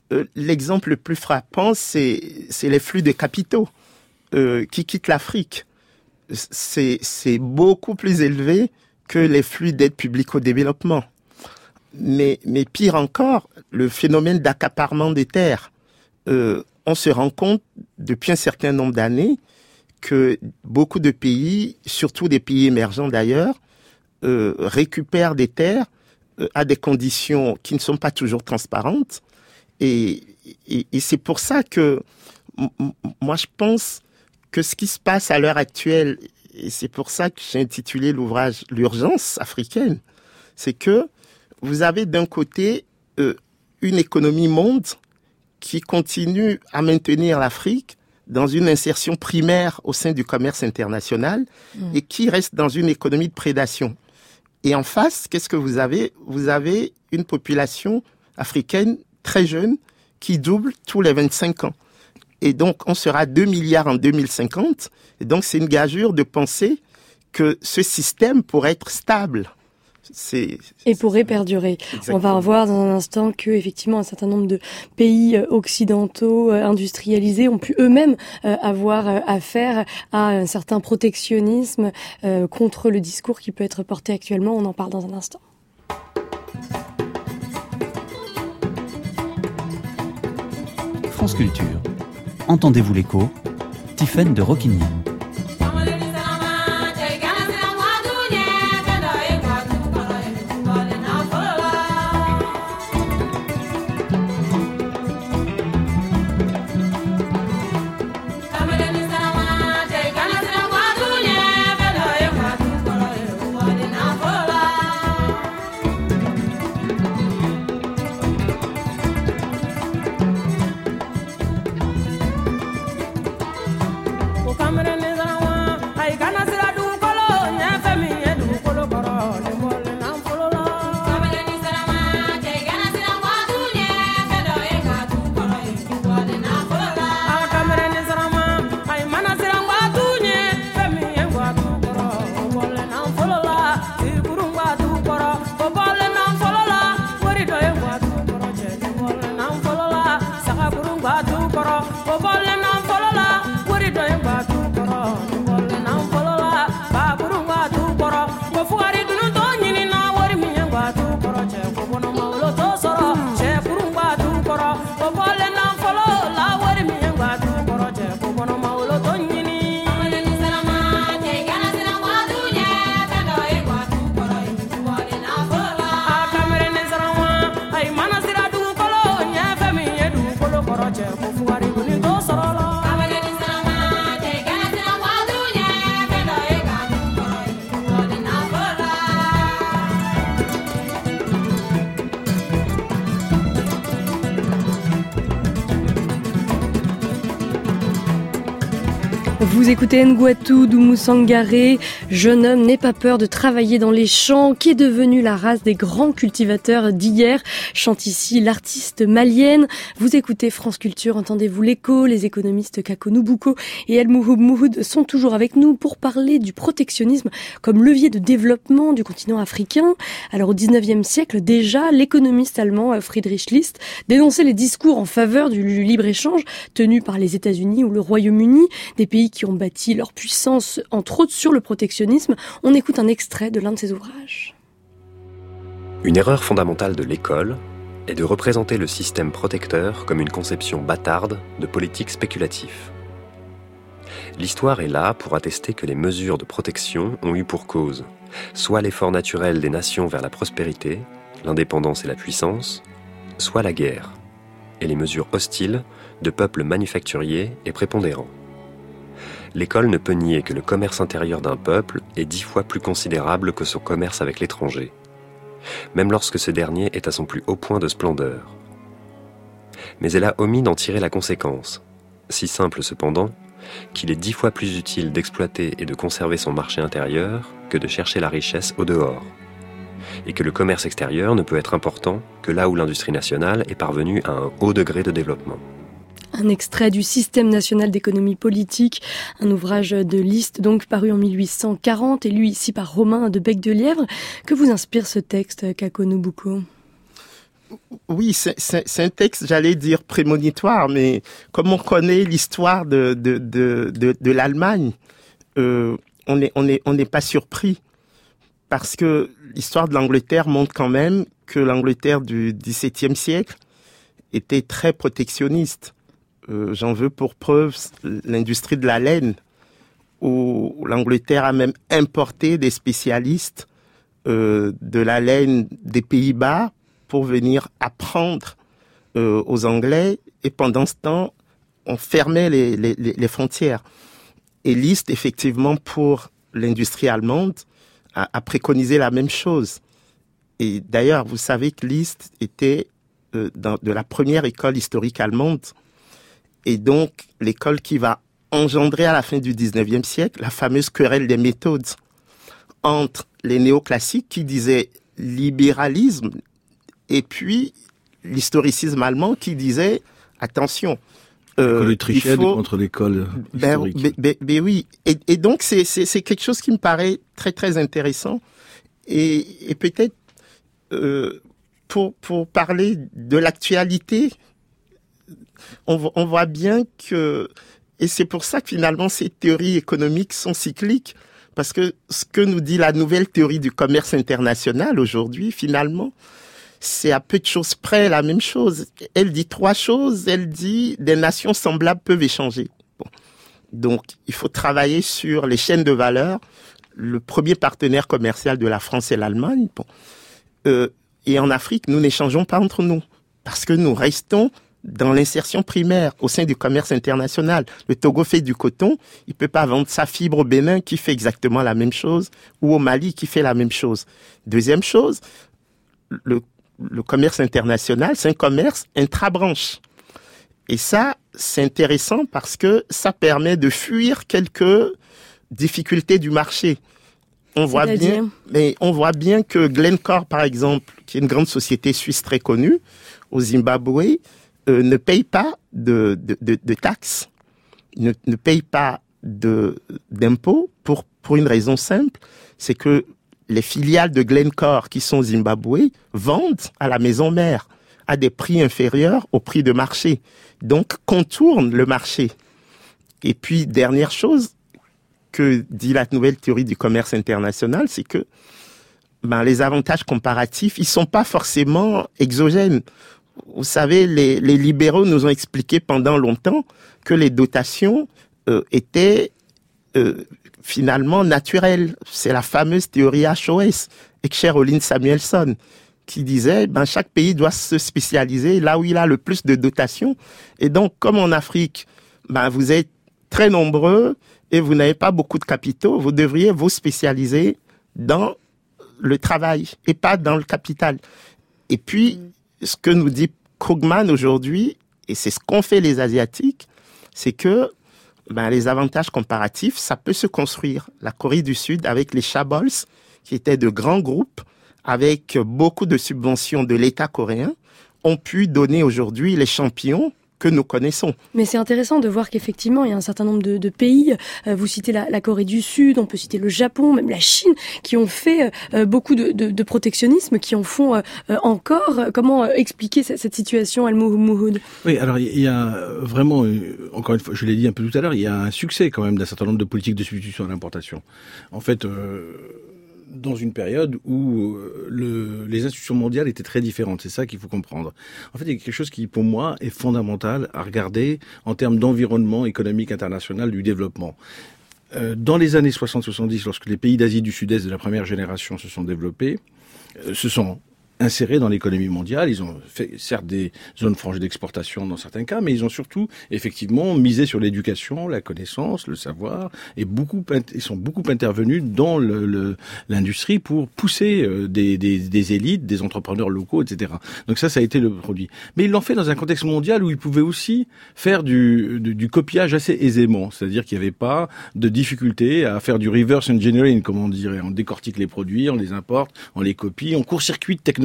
euh, l'exemple le plus frappant, c'est, c'est les flux de capitaux euh, qui quittent l'Afrique. C'est, c'est beaucoup plus élevé que les flux d'aide publique au développement. Mais, mais pire encore, le phénomène d'accaparement des terres. Euh, on se rend compte depuis un certain nombre d'années que beaucoup de pays, surtout des pays émergents d'ailleurs, euh, récupèrent des terres euh, à des conditions qui ne sont pas toujours transparentes. Et, et, et c'est pour ça que m- m- moi je pense que ce qui se passe à l'heure actuelle, et c'est pour ça que j'ai intitulé l'ouvrage « L'urgence africaine », c'est que vous avez d'un côté euh, une économie monde qui continue à maintenir l'Afrique dans une insertion primaire au sein du commerce international mmh. et qui reste dans une économie de prédation. Et en face, qu'est-ce que vous avez ? Vous avez une population africaine très jeune qui double tous les vingt-cinq ans. Et donc, on sera deux milliards en deux mille cinquante. Et donc, c'est une gageure de penser que ce système pourrait être stable. C'est, et pourrait perdurer. Exactement. On va voir dans un instant que effectivement un certain nombre de pays occidentaux euh, industrialisés ont pu eux-mêmes euh, avoir euh, affaire à un certain protectionnisme euh, contre le discours qui peut être porté actuellement. On en parle dans un instant. France Culture. Entendez-vous l'écho ? Tiffaine de Roquigny. Vous écoutez Ngouatou d'Oumou Sangaré, jeune homme n'ait pas peur de travailler dans les champs, qui est devenu la race des grands cultivateurs d'hier, chante ici l'artiste malienne. Vous écoutez France Culture, entendez-vous l'écho, les économistes Kakonou Bouko et El Mouhoub Mouhoud sont toujours avec nous pour parler du protectionnisme comme levier de développement du continent africain. Alors au dix-neuvième siècle déjà, l'économiste allemand Friedrich List dénonçait les discours en faveur du libre-échange tenus par les États-Unis ou le Royaume-Uni, des pays qui ont bâti leur puissance, entre autres, sur le protectionnisme. On écoute un extrait de l'un de ses ouvrages. Une erreur fondamentale de l'école est de représenter le système protecteur comme une conception bâtarde de politique spéculative. L'histoire est là pour attester que les mesures de protection ont eu pour cause soit l'effort naturel des nations vers la prospérité, l'indépendance et la puissance, soit la guerre, et les mesures hostiles de peuples manufacturiers et prépondérants. L'école ne peut nier que le commerce intérieur d'un peuple est dix fois plus considérable que son commerce avec l'étranger, même lorsque ce dernier est à son plus haut point de splendeur. Mais elle a omis d'en tirer la conséquence, si simple cependant, qu'il est dix fois plus utile d'exploiter et de conserver son marché intérieur que de chercher la richesse au dehors, et que le commerce extérieur ne peut être important que là où l'industrie nationale est parvenue à un haut degré de développement. Un extrait du Système national d'économie politique, un ouvrage de List donc paru en mille huit cent quarante et lu ici par Romain de Bec de Lièvre. Que vous inspire ce texte, Kakonou Bouko ? Oui, c'est, c'est, c'est un texte, j'allais dire, prémonitoire, mais comme on connaît l'histoire de, de, de, de, de l'Allemagne, euh, on n'est on est, on n'est pas surpris. Parce que l'histoire de l'Angleterre montre quand même que l'Angleterre du dix-septième siècle était très protectionniste. Euh, j'en veux pour preuve l'industrie de la laine, où l'Angleterre a même importé des spécialistes euh, de la laine des Pays-Bas pour venir apprendre euh, aux Anglais. Et pendant ce temps, on fermait les, les, les frontières. Et Liszt, effectivement, pour l'industrie allemande, a, a préconisé la même chose. Et d'ailleurs, vous savez que Liszt était euh, dans, de la première école historique allemande. Et donc, l'école qui va engendrer à la fin du dix-neuvième siècle la fameuse querelle des méthodes entre les néoclassiques qui disaient libéralisme et puis l'historicisme allemand qui disait attention. Euh, l'école autrichienne faut... contre l'école historique. Ben, ben, ben, ben oui. Et, et donc, c'est, c'est, c'est quelque chose qui me paraît très, très intéressant. Et, et peut-être, euh, pour, pour parler de l'actualité, on, on voit bien que, et c'est pour ça que finalement ces théories économiques sont cycliques, parce que ce que nous dit la nouvelle théorie du commerce international aujourd'hui, finalement, c'est à peu de choses près la même chose. Elle dit trois choses. Elle dit des nations semblables peuvent échanger. Bon. Donc, il faut travailler sur les chaînes de valeur. Le premier partenaire commercial de la France est l'Allemagne. Bon. Euh, et en Afrique, nous n'échangeons pas entre nous parce que nous restons dans l'insertion primaire au sein du commerce international. Le Togo fait du coton, il peut pas vendre sa fibre au Bénin qui fait exactement la même chose ou au Mali qui fait la même chose. Deuxième chose, le Le commerce international, c'est un commerce intra-branche. Et ça, c'est intéressant parce que ça permet de fuir quelques difficultés du marché. On voit bien, mais on voit bien que Glencore, par exemple, qui est une grande société suisse très connue au Zimbabwe, euh, ne paye pas de, de, de, de taxes, ne, ne paye pas de, d'impôts pour, pour une raison simple, c'est que les filiales de Glencore qui sont au Zimbabwe vendent à la maison mère à des prix inférieurs au prix de marché. Donc, contournent le marché. Et puis, dernière chose que dit la nouvelle théorie du commerce international, c'est que ben, les avantages comparatifs, ils sont pas forcément exogènes. Vous savez, les, les libéraux nous ont expliqué pendant longtemps que les dotations euh, étaient euh, finalement naturel. C'est la fameuse théorie H O S, Ekscher-Olin Samuelson, qui disait ben chaque pays doit se spécialiser là où il a le plus de dotations. Et donc, comme en Afrique, ben vous êtes très nombreux et vous n'avez pas beaucoup de capitaux, vous devriez vous spécialiser dans le travail et pas dans le capital. Et puis, ce que nous dit Krugman aujourd'hui, et c'est ce qu'ont fait les Asiatiques, c'est que ben, les avantages comparatifs, ça peut se construire. La Corée du Sud, avec les Chaebols, qui étaient de grands groupes, avec beaucoup de subventions de l'État coréen, ont pu donner aujourd'hui les champions que nous connaissons. Mais c'est intéressant de voir qu'effectivement, il y a un certain nombre de, de pays, euh, vous citez la, la Corée du Sud, on peut citer le Japon, même la Chine, qui ont fait euh, beaucoup de, de, de protectionnisme, qui en font euh, encore. Comment euh, expliquer cette, cette situation, Al-Mouhoud ? Oui, alors il y a vraiment, encore une fois, je l'ai dit un peu tout à l'heure, il y a un succès quand même d'un certain nombre de politiques de substitution à l'importation. En fait, euh, dans une période où le, les institutions mondiales étaient très différentes. C'est ça qu'il faut comprendre. En fait, il y a quelque chose qui, pour moi, est fondamental à regarder en termes d'environnement économique international du développement. Euh, dans les années soixante soixante-dix, lorsque les pays d'Asie du Sud-Est de la première génération se sont développés, euh, se sont insérés dans l'économie mondiale. Ils ont fait, certes, des zones franches d'exportation dans certains cas, mais ils ont surtout, effectivement, misé sur l'éducation, la connaissance, le savoir, et beaucoup, ils sont beaucoup intervenus dans le, le, l'industrie pour pousser euh, des, des, des élites, des entrepreneurs locaux, et cetera. Donc ça, ça a été le produit. Mais ils l'ont fait dans un contexte mondial où ils pouvaient aussi faire du, du, du copiage assez aisément. C'est-à-dire qu'il n'y avait pas de difficulté à faire du reverse engineering, comme on dirait. On décortique les produits, on les importe, on les copie, on court-circuite technologique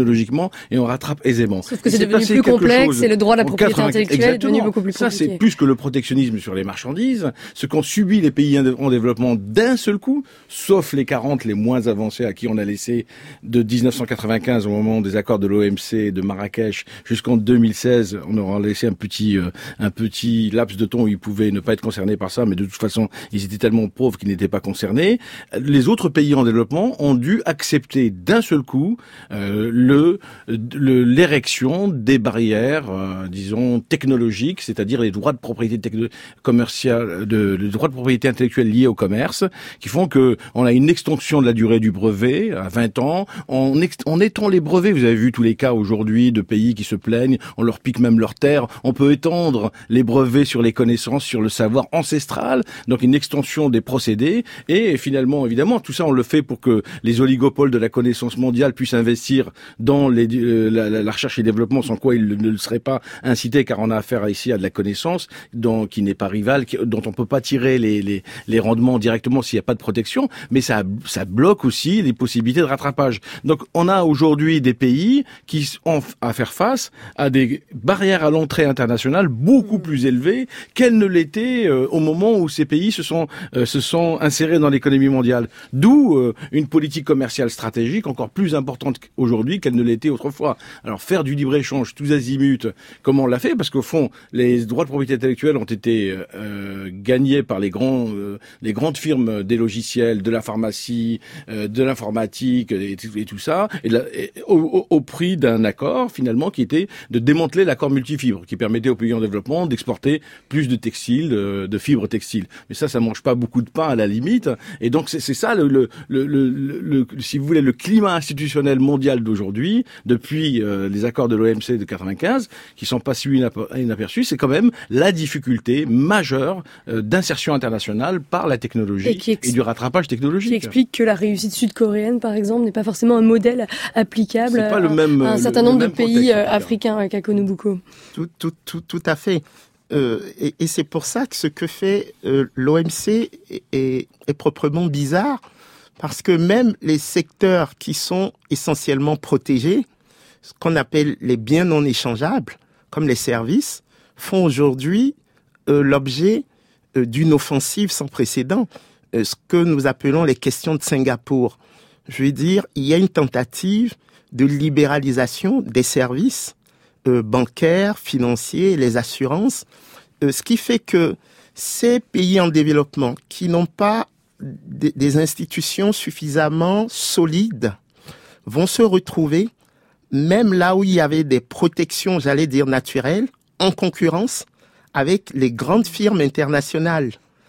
technologiquement et on rattrape aisément. Sauf que c'est devenu plus complexe et le droit de la propriété intellectuelle Exactement. est devenu beaucoup plus compliqué. Ça, c'est plus que le protectionnisme sur les marchandises. Ce qu'ont subi les pays en développement d'un seul coup, sauf les quarante les moins avancés à qui on a laissé de dix-neuf cent quatre-vingt-quinze au moment des accords de l'O M C de Marrakech jusqu'en deux mille seize, on aura laissé un petit euh, un petit laps de temps où ils pouvaient ne pas être concernés par ça, mais de toute façon, ils étaient tellement pauvres qu'ils n'étaient pas concernés. Les autres pays en développement ont dû accepter d'un seul coup euh, le, le l'érection des barrières, euh, disons technologiques, c'est-à-dire les droits de propriété techno- commerciale, de, les droits de propriété intellectuelle liés au commerce, qui font que on a une extension de la durée du brevet à vingt ans. On, ex- on étend les brevets. Vous avez vu tous les cas aujourd'hui de pays qui se plaignent. On leur pique même leurs terres. On peut étendre les brevets sur les connaissances, sur le savoir ancestral. Donc une extension des procédés. Et finalement, évidemment, tout ça on le fait pour que les oligopoles de la connaissance mondiale puissent investir dans les, euh, la, la, la recherche et développement, sans quoi ils ne le seraient pas incités, car on a affaire ici à de la connaissance dont, qui n'est pas rivale, qui, dont on peut pas tirer les, les, les rendements directement s'il n'y a pas de protection, mais ça, ça bloque aussi les possibilités de rattrapage. Donc on a aujourd'hui des pays qui ont à faire face à des barrières à l'entrée internationale beaucoup plus élevées qu'elles ne l'étaient euh, au moment où ces pays se sont, euh, se sont insérés dans l'économie mondiale. D'où euh, une politique commerciale stratégique encore plus importante aujourd'hui qu'elle ne l'était autrefois. Alors faire du libre-échange tous azimuts, comment on l'a fait? Parce qu'au fond, les droits de propriété intellectuelle ont été euh, gagnés par les grands, euh, les grandes firmes des logiciels, de la pharmacie, euh, de l'informatique et, et tout ça, et, la, et au, au prix d'un accord finalement qui était de démanteler l'accord multifibres, qui permettait aux pays en développement d'exporter plus de textiles, de, de fibres textiles. Mais ça, ça mange pas beaucoup de pain à la limite. Et donc c'est, c'est ça le, le, le, le, le, si vous voulez, le climat institutionnel mondial d'aujourd'hui, depuis euh, les accords de l'O M C de quatre-vingt-quinze, qui sont pas si inaperçus, c'est quand même la difficulté majeure euh, d'insertion internationale par la technologie et, ex- et du rattrapage technologique. Qui explique que la réussite sud-coréenne, par exemple, n'est pas forcément un modèle applicable à, même, à un certain nombre de pays africains, Kakonou Bouko. Tout, tout, tout, tout à fait. Euh, et, et c'est pour ça que ce que fait euh, l'O M C est, est, est proprement bizarre, parce que même les secteurs qui sont essentiellement protégés, ce qu'on appelle les biens non échangeables, comme les services, font aujourd'hui euh, l'objet euh, d'une offensive sans précédent, euh, ce que nous appelons les questions de Singapour. Je veux dire, il y a une tentative de libéralisation des services euh, bancaires, financiers, les assurances, euh, ce qui fait que ces pays en développement qui n'ont pas d- des institutions suffisamment solides vont se retrouver, même là où il y avait des protections, j'allais dire naturelles, en concurrence avec les grandes firmes internationales.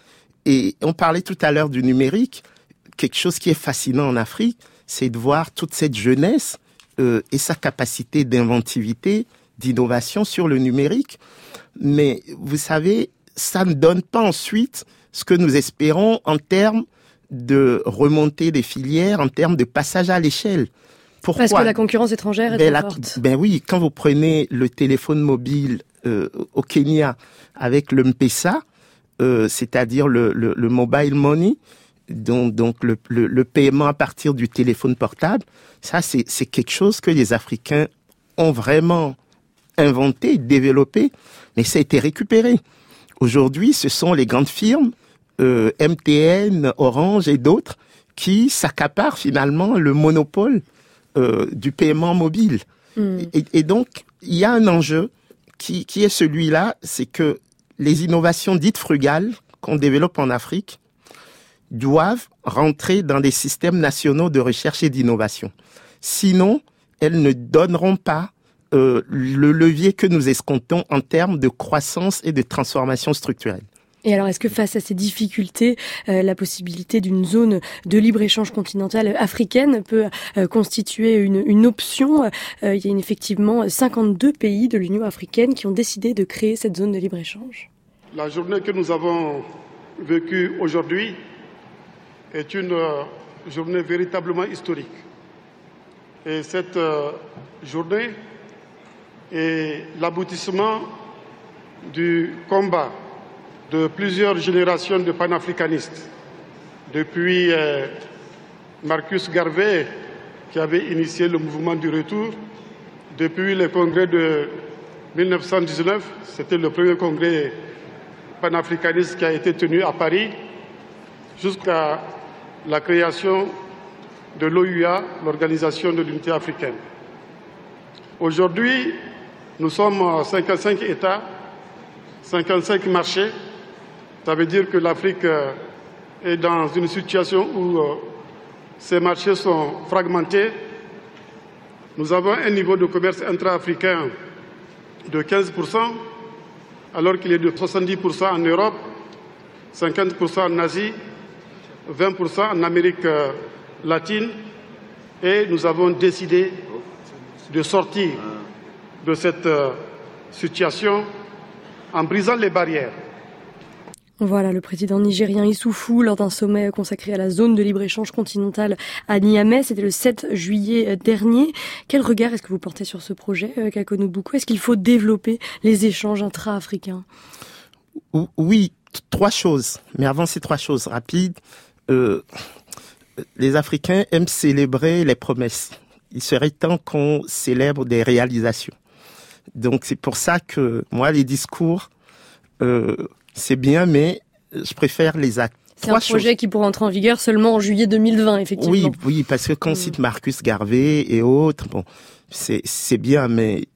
Et on parlait tout à l'heure du numérique. Quelque chose qui est fascinant en Afrique, c'est de voir toute cette jeunesse euh, et sa capacité d'inventivité, d'innovation sur le numérique. Mais vous savez, ça ne donne pas ensuite ce que nous espérons en termes de remontée des filières, en termes de passage à l'échelle. Pourquoi ? Parce que la concurrence étrangère est ben trop la, forte. Ben oui, quand vous prenez le téléphone mobile euh, au Kenya avec le M-Pesa, euh, c'est-à-dire le, le, le mobile money, donc, donc le, le, le paiement à partir du téléphone portable, ça c'est, c'est quelque chose que les Africains ont vraiment inventé, développé, mais ça a été récupéré. Aujourd'hui, ce sont les grandes firmes, euh, M T N, Orange et d'autres, qui s'accaparent finalement le monopole euh, du paiement mobile. Mmh. Et, et donc, il y a un enjeu qui, qui est celui-là, c'est que les innovations dites frugales qu'on développe en Afrique doivent rentrer dans des systèmes nationaux de recherche et d'innovation. Sinon, elles ne donneront pas euh, le levier que nous escomptons en termes de croissance et de transformation structurelle. Et alors, est-ce que face à ces difficultés, euh, la possibilité d'une zone de libre-échange continentale africaine peut euh, constituer une, une option ? euh, Il y a effectivement cinquante-deux pays de l'Union africaine qui ont décidé de créer cette zone de libre-échange. La journée que nous avons vécue aujourd'hui est une euh, journée véritablement historique. Et cette euh, journée est l'aboutissement du combat de plusieurs générations de panafricanistes, depuis euh, Marcus Garvey, qui avait initié le mouvement du retour depuis le congrès de mille neuf cent dix-neuf. C'était le premier congrès panafricaniste qui a été tenu à Paris, jusqu'à la création de l'O U A, l'Organisation de l'Unité africaine. Aujourd'hui, nous sommes cinquante-cinq États, cinquante-cinq marchés. Ça veut dire que l'Afrique est dans une situation où ces marchés sont fragmentés. Nous avons un niveau de commerce intra-africain de quinze pour cent, alors qu'il est de soixante-dix pour cent en Europe, cinquante pour cent en Asie, vingt pour cent en Amérique latine. Et nous avons décidé de sortir de cette situation en brisant les barrières. Voilà, le président nigérien Issoufou, lors d'un sommet consacré à la zone de libre-échange continentale à Niamey, c'était le sept juillet dernier. Quel regard est-ce que vous portez sur ce projet, Kakonou Boukou ? Est-ce qu'il faut développer les échanges intra-africains ? Oui, trois choses. Mais avant ces trois choses rapides, euh, les Africains aiment célébrer les promesses. Il serait temps qu'on célèbre des réalisations. Donc c'est pour ça que moi, les discours, euh, c'est bien, mais je préfère les actes. C'est Trois un projet choses. qui pourra entrer en vigueur seulement en juillet deux mille vingt, effectivement. Oui, oui, parce que quand on cite Marcus Garvey et autres, bon, c'est, c'est bien, mais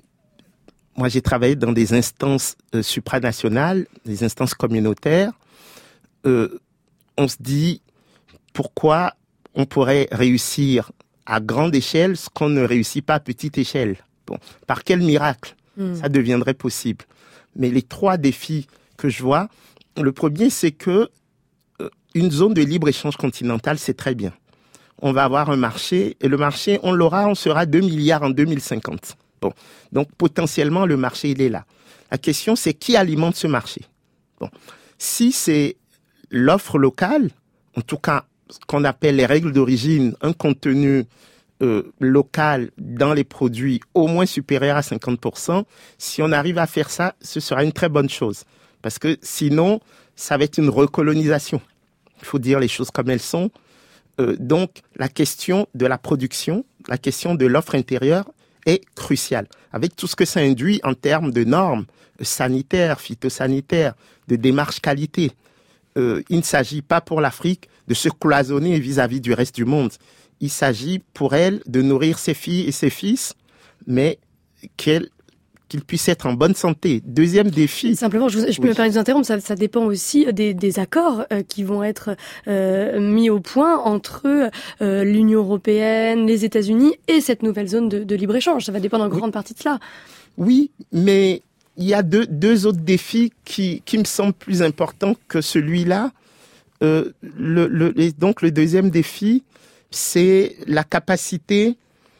moi j'ai travaillé dans des instances euh, supranationales, des instances communautaires. Euh, on se dit, pourquoi on pourrait réussir à grande échelle ce qu'on ne réussit pas à petite échelle ? Bon, par quel miracle mmh. ça deviendrait possible ? Mais les trois défis que je vois, le premier, c'est que euh, une zone de libre-échange continentale, c'est très bien. On va avoir un marché, et le marché, on l'aura, on sera deux milliards en deux mille cinquante. Bon, donc potentiellement, le marché, il est là. La question, c'est qui alimente ce marché ? Bon, si c'est l'offre locale, en tout cas, ce qu'on appelle les règles d'origine, un contenu euh, local dans les produits au moins supérieur à cinquante pour cent, si on arrive à faire ça, ce sera une très bonne chose. Parce que sinon, ça va être une recolonisation. Il faut dire les choses comme elles sont. Euh, donc, la question de la production, la question de l'offre intérieure est cruciale. Avec tout ce que ça induit en termes de normes sanitaires, phytosanitaires, de démarches qualité. Euh, il ne s'agit pas pour l'Afrique de se cloisonner vis-à-vis du reste du monde. Il s'agit pour elle de nourrir ses filles et ses fils, mais qu'elle qu'ils puissent être en bonne santé. Deuxième défi. Simplement, je, vous, je peux oui. me permettre de vous interrompre, ça, ça dépend aussi des, des accords euh, qui vont être euh, mis au point entre euh, l'Union européenne, les États-Unis et cette nouvelle zone de, de libre-échange. Ça va dépendre en oui. grande partie de cela. Oui, mais il y a deux, deux autres défis qui, qui me semblent plus importants que celui-là. Euh, le, le, et donc, le deuxième défi, c'est la capacité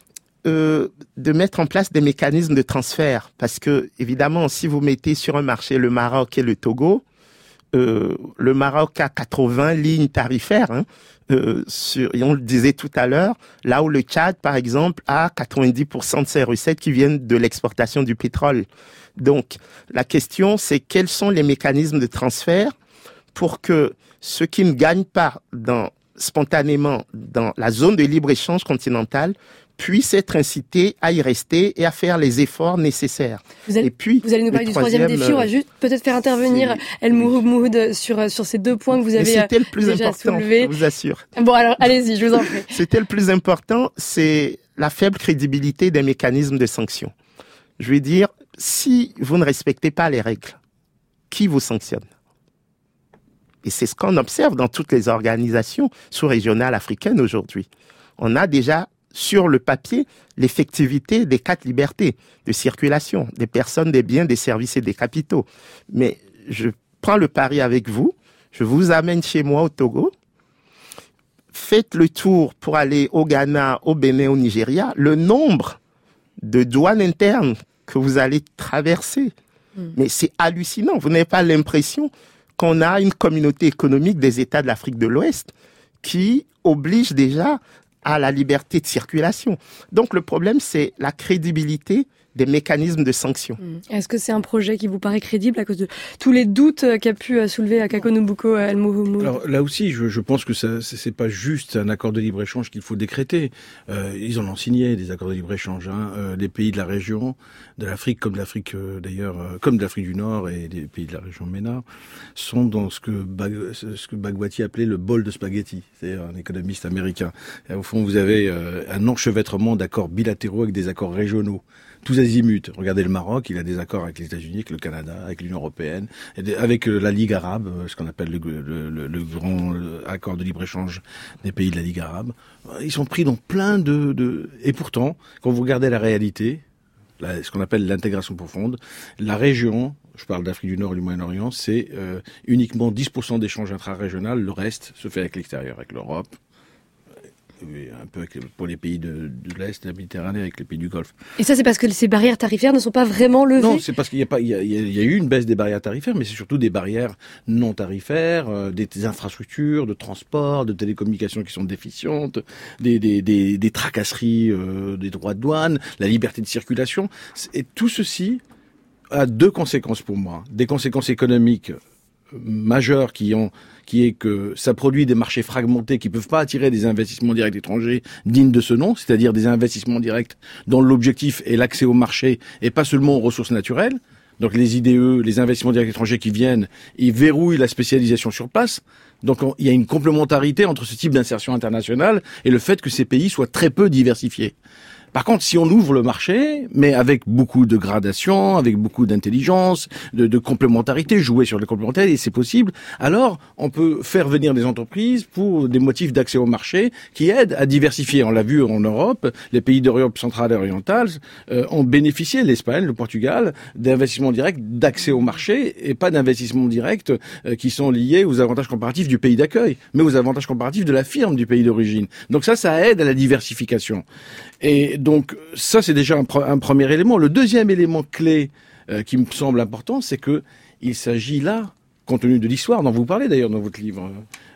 Euh, de mettre en place des mécanismes de transfert. Parce que, évidemment, si vous mettez sur un marché le Maroc et le Togo, euh, le Maroc a quatre-vingts lignes tarifaires, hein, euh, sur, et on le disait tout à l'heure, là où le Tchad, par exemple, a quatre-vingt-dix pour cent de ses recettes qui viennent de l'exportation du pétrole. Donc, la question, c'est quels sont les mécanismes de transfert pour que ceux qui ne gagnent pas dans, spontanément dans la zone de libre-échange continentale puissent être incités à y rester et à faire les efforts nécessaires. Vous allez, et puis, vous allez nous parler du troisième défi. On va juste peut-être faire intervenir El Mouhoud sur, sur ces deux points que vous avez c'était le plus déjà important, soulevés. Je vous assure. Bon, alors, allez-y, je vous en prie. C'était le plus important, c'est la faible crédibilité des mécanismes de sanction. Je veux dire, si vous ne respectez pas les règles, qui vous sanctionne ? Et c'est ce qu'on observe dans toutes les organisations sous-régionales africaines aujourd'hui. On a déjà sur le papier, l'effectivité des quatre libertés de circulation, des personnes, des biens, des services et des capitaux. Mais je prends le pari avec vous, je vous amène chez moi au Togo, faites le tour pour aller au Ghana, au Bénin, au Nigeria, le nombre de douanes internes que vous allez traverser. Mmh. Mais c'est hallucinant, vous n'avez pas l'impression qu'on a une communauté économique des États de l'Afrique de l'Ouest qui oblige déjà à la liberté de circulation. Donc le problème, c'est la crédibilité des mécanismes de sanctions. Est-ce que c'est un projet qui vous paraît crédible à cause de tous les doutes qu'a pu soulever Akako Nobuko El Mohamoud? Alors là aussi, je, je pense que ça, c'est pas juste un accord de libre-échange qu'il faut décréter. Euh, ils en ont signé des accords de libre-échange. Hein. Euh, les pays de la région, de l'Afrique, comme de l'Afrique euh, d'ailleurs, euh, comme de l'Afrique du Nord et des pays de la région MENA, sont dans ce que Bag, ce que Bagwati appelait le bol de spaghetti. C'est un économiste américain. Et au fond, vous avez euh, un enchevêtrement d'accords bilatéraux avec des accords régionaux. Tous azimuts. Regardez le Maroc, il a des accords avec les États-Unis, avec le Canada, avec l'Union européenne, avec la Ligue arabe, ce qu'on appelle le, le, le, le grand accord de libre-échange des pays de la Ligue arabe. Ils sont pris dans plein de... de... Et pourtant, quand vous regardez la réalité, la, ce qu'on appelle l'intégration profonde, la région, je parle d'Afrique du Nord et du Moyen-Orient, c'est euh, uniquement dix pour cent d'échanges intra-régional, le reste se fait avec l'extérieur, avec l'Europe, un peu pour les pays de, de l'Est, de la Méditerranée, avec les pays du Golfe. Et ça, c'est parce que ces barrières tarifaires ne sont pas vraiment levées? Non, c'est parce qu'il y a pas, il y a, il y a eu une baisse des barrières tarifaires, mais c'est surtout des barrières non tarifaires, euh, des, des infrastructures de transport, de télécommunications qui sont déficientes, des, des, des, des tracasseries, euh, des droits de douane, la liberté de circulation. Et tout ceci a deux conséquences pour moi. Des conséquences économiques majeures qui ont qui est que ça produit des marchés fragmentés qui peuvent pas attirer des investissements directs étrangers dignes de ce nom, c'est-à-dire des investissements directs dont l'objectif est l'accès au marché et pas seulement aux ressources naturelles. Donc les I D E, les investissements directs étrangers qui viennent, ils verrouillent la spécialisation sur place. Donc on, il y a une complémentarité entre ce type d'insertion internationale et le fait que ces pays soient très peu diversifiés. Par contre, si on ouvre le marché, mais avec beaucoup de gradation, avec beaucoup d'intelligence, de, de complémentarité, jouer sur les complémentarités, et c'est possible, alors on peut faire venir des entreprises pour des motifs d'accès au marché qui aident à diversifier. On l'a vu en Europe, les pays d'Europe centrale et orientale euh, ont bénéficié, l'Espagne, le Portugal, d'investissements directs d'accès au marché et pas d'investissements directs euh, qui sont liés aux avantages comparatifs du pays d'accueil, mais aux avantages comparatifs de la firme du pays d'origine. Donc ça, ça aide à la diversification. Et donc ça, c'est déjà un, pre- un premier élément. Le deuxième élément clé euh, qui me semble important, c'est que il s'agit là, compte tenu de l'histoire dont vous parlez d'ailleurs dans votre livre,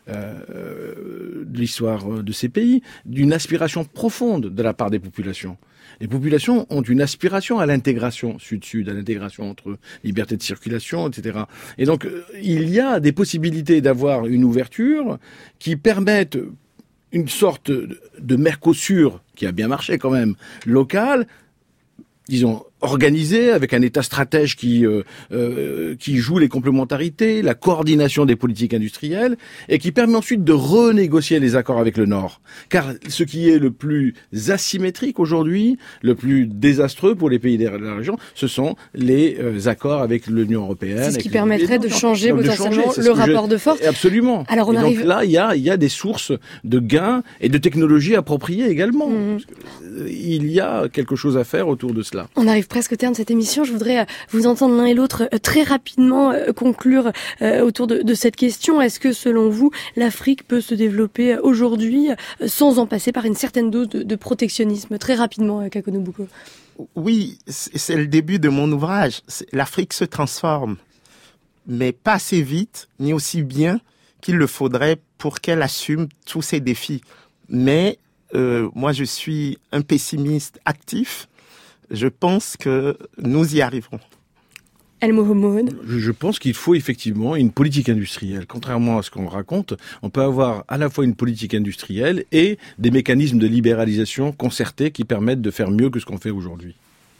euh, de l'histoire de ces pays, d'une aspiration profonde de la part des populations. Les populations ont une aspiration à l'intégration sud-sud, à l'intégration entre liberté de circulation, et cetera. Et donc il y a des possibilités d'avoir une ouverture qui permette une sorte de Mercosur, qui a bien marché quand même, local, disons, organisé, avec un État stratège qui euh, euh, qui joue les complémentarités, la coordination des politiques industrielles, et qui permet ensuite de renégocier les accords avec le Nord. Car ce qui est le plus asymétrique aujourd'hui, le plus désastreux pour les pays de la région, ce sont les euh, accords avec l'Union européenne. C'est ce qui permettrait de changer donc, potentiellement de changer, le rapport je... de force. Absolument. Alors on et arrive... donc là, il y a, il y a des sources de gains et de technologies appropriées également. Mmh. Parce que, il y a quelque chose à faire autour de cela. On arrive presque au terme de cette émission. Je voudrais vous entendre l'un et l'autre très rapidement conclure autour de, de cette question. Est-ce que, selon vous, l'Afrique peut se développer aujourd'hui sans en passer par une certaine dose de, de protectionnisme? Très rapidement, Akako Nobuko. Oui, c'est le début de mon ouvrage. L'Afrique se transforme, mais pas assez vite, ni aussi bien qu'il le faudrait pour qu'elle assume tous ces défis. Mais euh, moi, je suis un pessimiste actif. Je pense que nous y arriverons. El Mohamoud. Je pense qu'il faut effectivement une politique industrielle. Contrairement à ce qu'on raconte, on peut avoir à la fois une politique industrielle et des mécanismes de libéralisation concertés qui permettent de faire mieux que ce qu'on fait aujourd'hui.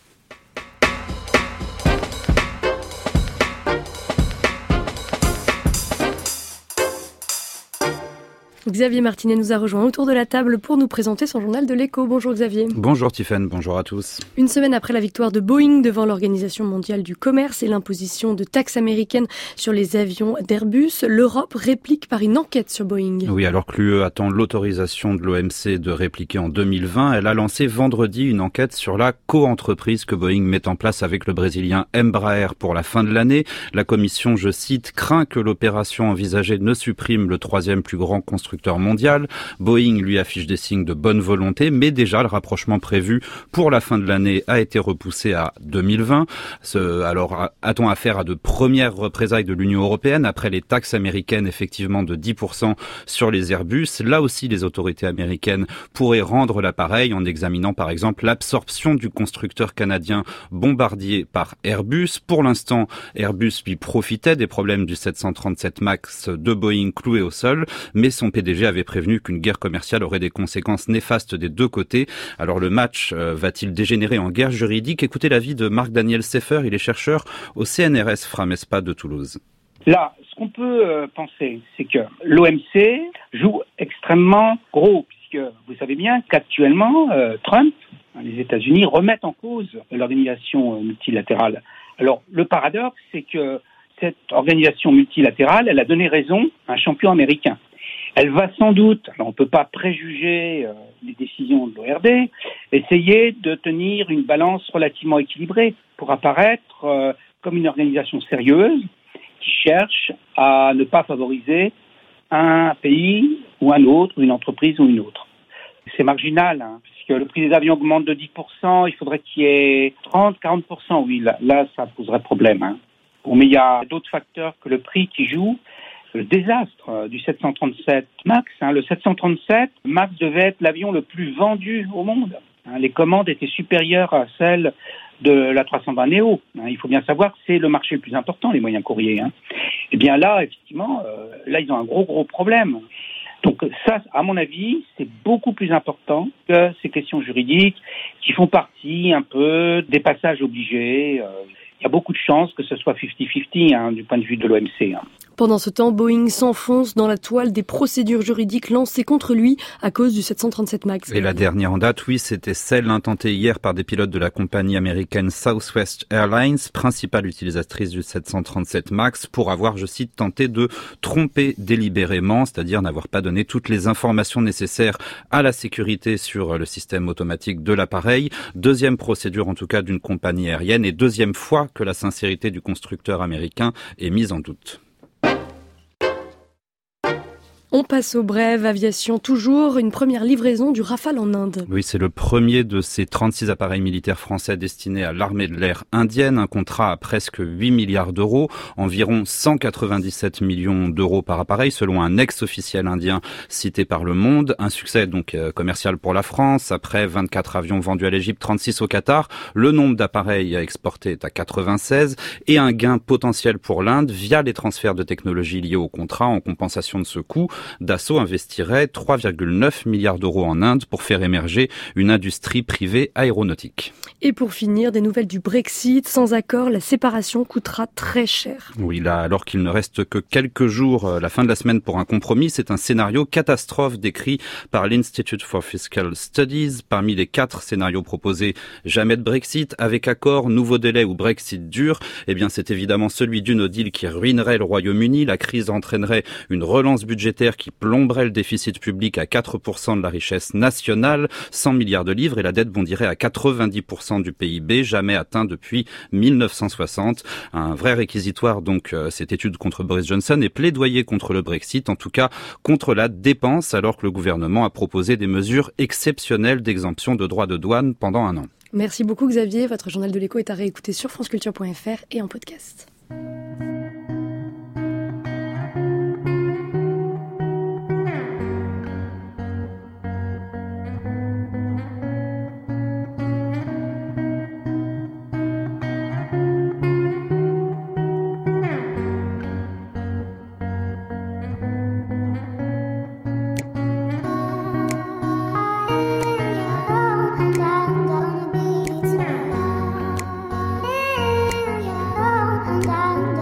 Xavier Martinet nous a rejoint autour de la table pour nous présenter son journal de l'écho. Bonjour Xavier. Bonjour Tiffaine, bonjour à tous. Une semaine après la victoire de Boeing devant l'Organisation mondiale du commerce et l'imposition de taxes américaines sur les avions d'Airbus, l'Europe réplique par une enquête sur Boeing. Oui, alors que l'U E attend l'autorisation de l'O M C de répliquer en deux mille vingt, elle a lancé vendredi une enquête sur la co-entreprise que Boeing met en place avec le Brésilien Embraer pour la fin de l'année. La commission, je cite, craint que l'opération envisagée ne supprime le troisième plus grand constructeur constructeur mondial. Boeing lui affiche des signes de bonne volonté, mais déjà le rapprochement prévu pour la fin de l'année a été repoussé à deux mille vingt. Ce, alors, a-t-on affaire à de premières représailles de l'Union européenne après les taxes américaines effectivement de dix pour cent sur les Airbus? Là aussi, les autorités américaines pourraient rendre l'appareil en examinant par exemple l'absorption du constructeur canadien Bombardier par Airbus. Pour l'instant, Airbus lui profitait des problèmes du sept cent trente-sept MAX de Boeing cloué au sol, mais son P D G avait prévenu qu'une guerre commerciale aurait des conséquences néfastes des deux côtés. Alors le match euh, va-t-il dégénérer en guerre juridique? Écoutez l'avis de Marc-Daniel Seffer, il est chercheur au C N R S Framespa de Toulouse. Là, ce qu'on peut euh, penser, c'est que l'O M C joue extrêmement gros, puisque vous savez bien qu'actuellement, euh, Trump, les États-Unis remettent en cause l'organisation multilatérale. Alors, le paradoxe, c'est que cette organisation multilatérale, elle a donné raison à un champion américain. Elle va sans doute, alors on ne peut pas préjuger euh, les décisions de l'O R D, essayer de tenir une balance relativement équilibrée pour apparaître euh, comme une organisation sérieuse qui cherche à ne pas favoriser un pays ou un autre, ou une entreprise ou une autre. C'est marginal, hein, puisque le prix des avions augmente de dix pour cent, il faudrait qu'il y ait trente à quarante pour cent, oui, là, là ça poserait problème. Hein. Bon, mais il y a d'autres facteurs que le prix qui joue. Le désastre du sept cent trente-sept MAX, hein, le sept cent trente-sept MAX devait être l'avion le plus vendu au monde. Hein, les commandes étaient supérieures à celles de la trois cent vingt Neo. Hein, il faut bien savoir que c'est le marché le plus important, les moyens courriers. Hein. Et bien là, effectivement, euh, là ils ont un gros gros problème. Donc ça, à mon avis, c'est beaucoup plus important que ces questions juridiques qui font partie un peu des passages obligés. Euh, il y a beaucoup de chances que ce soit cinquante cinquante hein, du point de vue de l'O M C. Hein. Pendant ce temps, Boeing s'enfonce dans la toile des procédures juridiques lancées contre lui à cause du sept cent trente-sept MAX. Et la dernière en date, oui, c'était celle intentée hier par des pilotes de la compagnie américaine Southwest Airlines, principale utilisatrice du sept cent trente-sept MAX, pour avoir, je cite, tenté de tromper délibérément, c'est-à-dire n'avoir pas donné toutes les informations nécessaires à la sécurité sur le système automatique de l'appareil. Deuxième procédure, en tout cas, d'une compagnie aérienne, et deuxième fois que la sincérité du constructeur américain est mise en doute. On passe aux brèves. Aviation toujours, une première livraison du Rafale en Inde. Oui, c'est le premier de ces trente-six appareils militaires français destinés à l'armée de l'air indienne. Un contrat à presque huit milliards d'euros, environ cent quatre-vingt-dix-sept millions d'euros par appareil, selon un ex-officiel indien cité par Le Monde. Un succès donc euh, commercial pour la France. Après vingt-quatre avions vendus à l'Égypte, trente-six au Qatar, le nombre d'appareils à exporter est à quatre-vingt-seize et un gain potentiel pour l'Inde via les transferts de technologies liés au contrat en compensation de ce coût. Dassault investirait trois virgule neuf milliards d'euros en Inde pour faire émerger une industrie privée aéronautique. Et pour finir, des nouvelles du Brexit. Sans accord, la séparation coûtera très cher. Oui, là, alors qu'il ne reste que quelques jours, la fin de la semaine pour un compromis, c'est un scénario catastrophe décrit par l'Institute for Fiscal Studies. Parmi les quatre scénarios proposés, jamais de Brexit, avec accord, nouveau délai ou Brexit dur, eh bien, c'est évidemment celui du no deal qui ruinerait le Royaume-Uni. La crise entraînerait une relance budgétaire qui plomberait le déficit public à quatre pour cent de la richesse nationale, cent milliards de livres, et la dette bondirait à quatre-vingt-dix pour cent du P I B, jamais atteint depuis mille neuf cent soixante. Un vrai réquisitoire, donc, euh, cette étude contre Boris Johnson et plaidoyer contre le Brexit, en tout cas contre la dépense, alors que le gouvernement a proposé des mesures exceptionnelles d'exemption de droits de douane pendant un an. Merci beaucoup Xavier, votre journal de l'écho est à réécouter sur franceculture point f r et en podcast. Down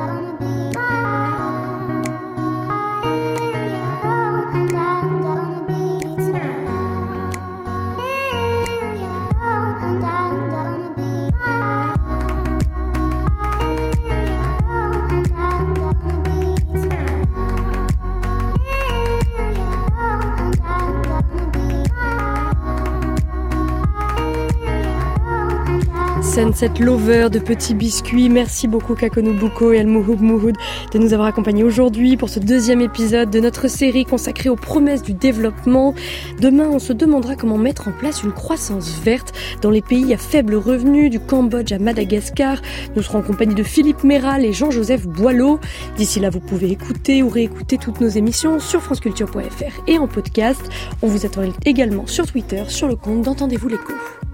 Sunset Lover, de Petits Biscuits. Merci beaucoup Kakonou Bouko et Al Mouhoub Mouhoud de nous avoir accompagnés aujourd'hui pour ce deuxième épisode de notre série consacrée aux promesses du développement. Demain, on se demandera comment mettre en place une croissance verte dans les pays à faible revenu, du Cambodge à Madagascar. Nous serons en compagnie de Philippe Méral et Jean-Joseph Boileau. D'ici là, vous pouvez écouter ou réécouter toutes nos émissions sur franceculture point f r et en podcast. On vous attend également sur Twitter, sur le compte d'Entendez-vous l'écho.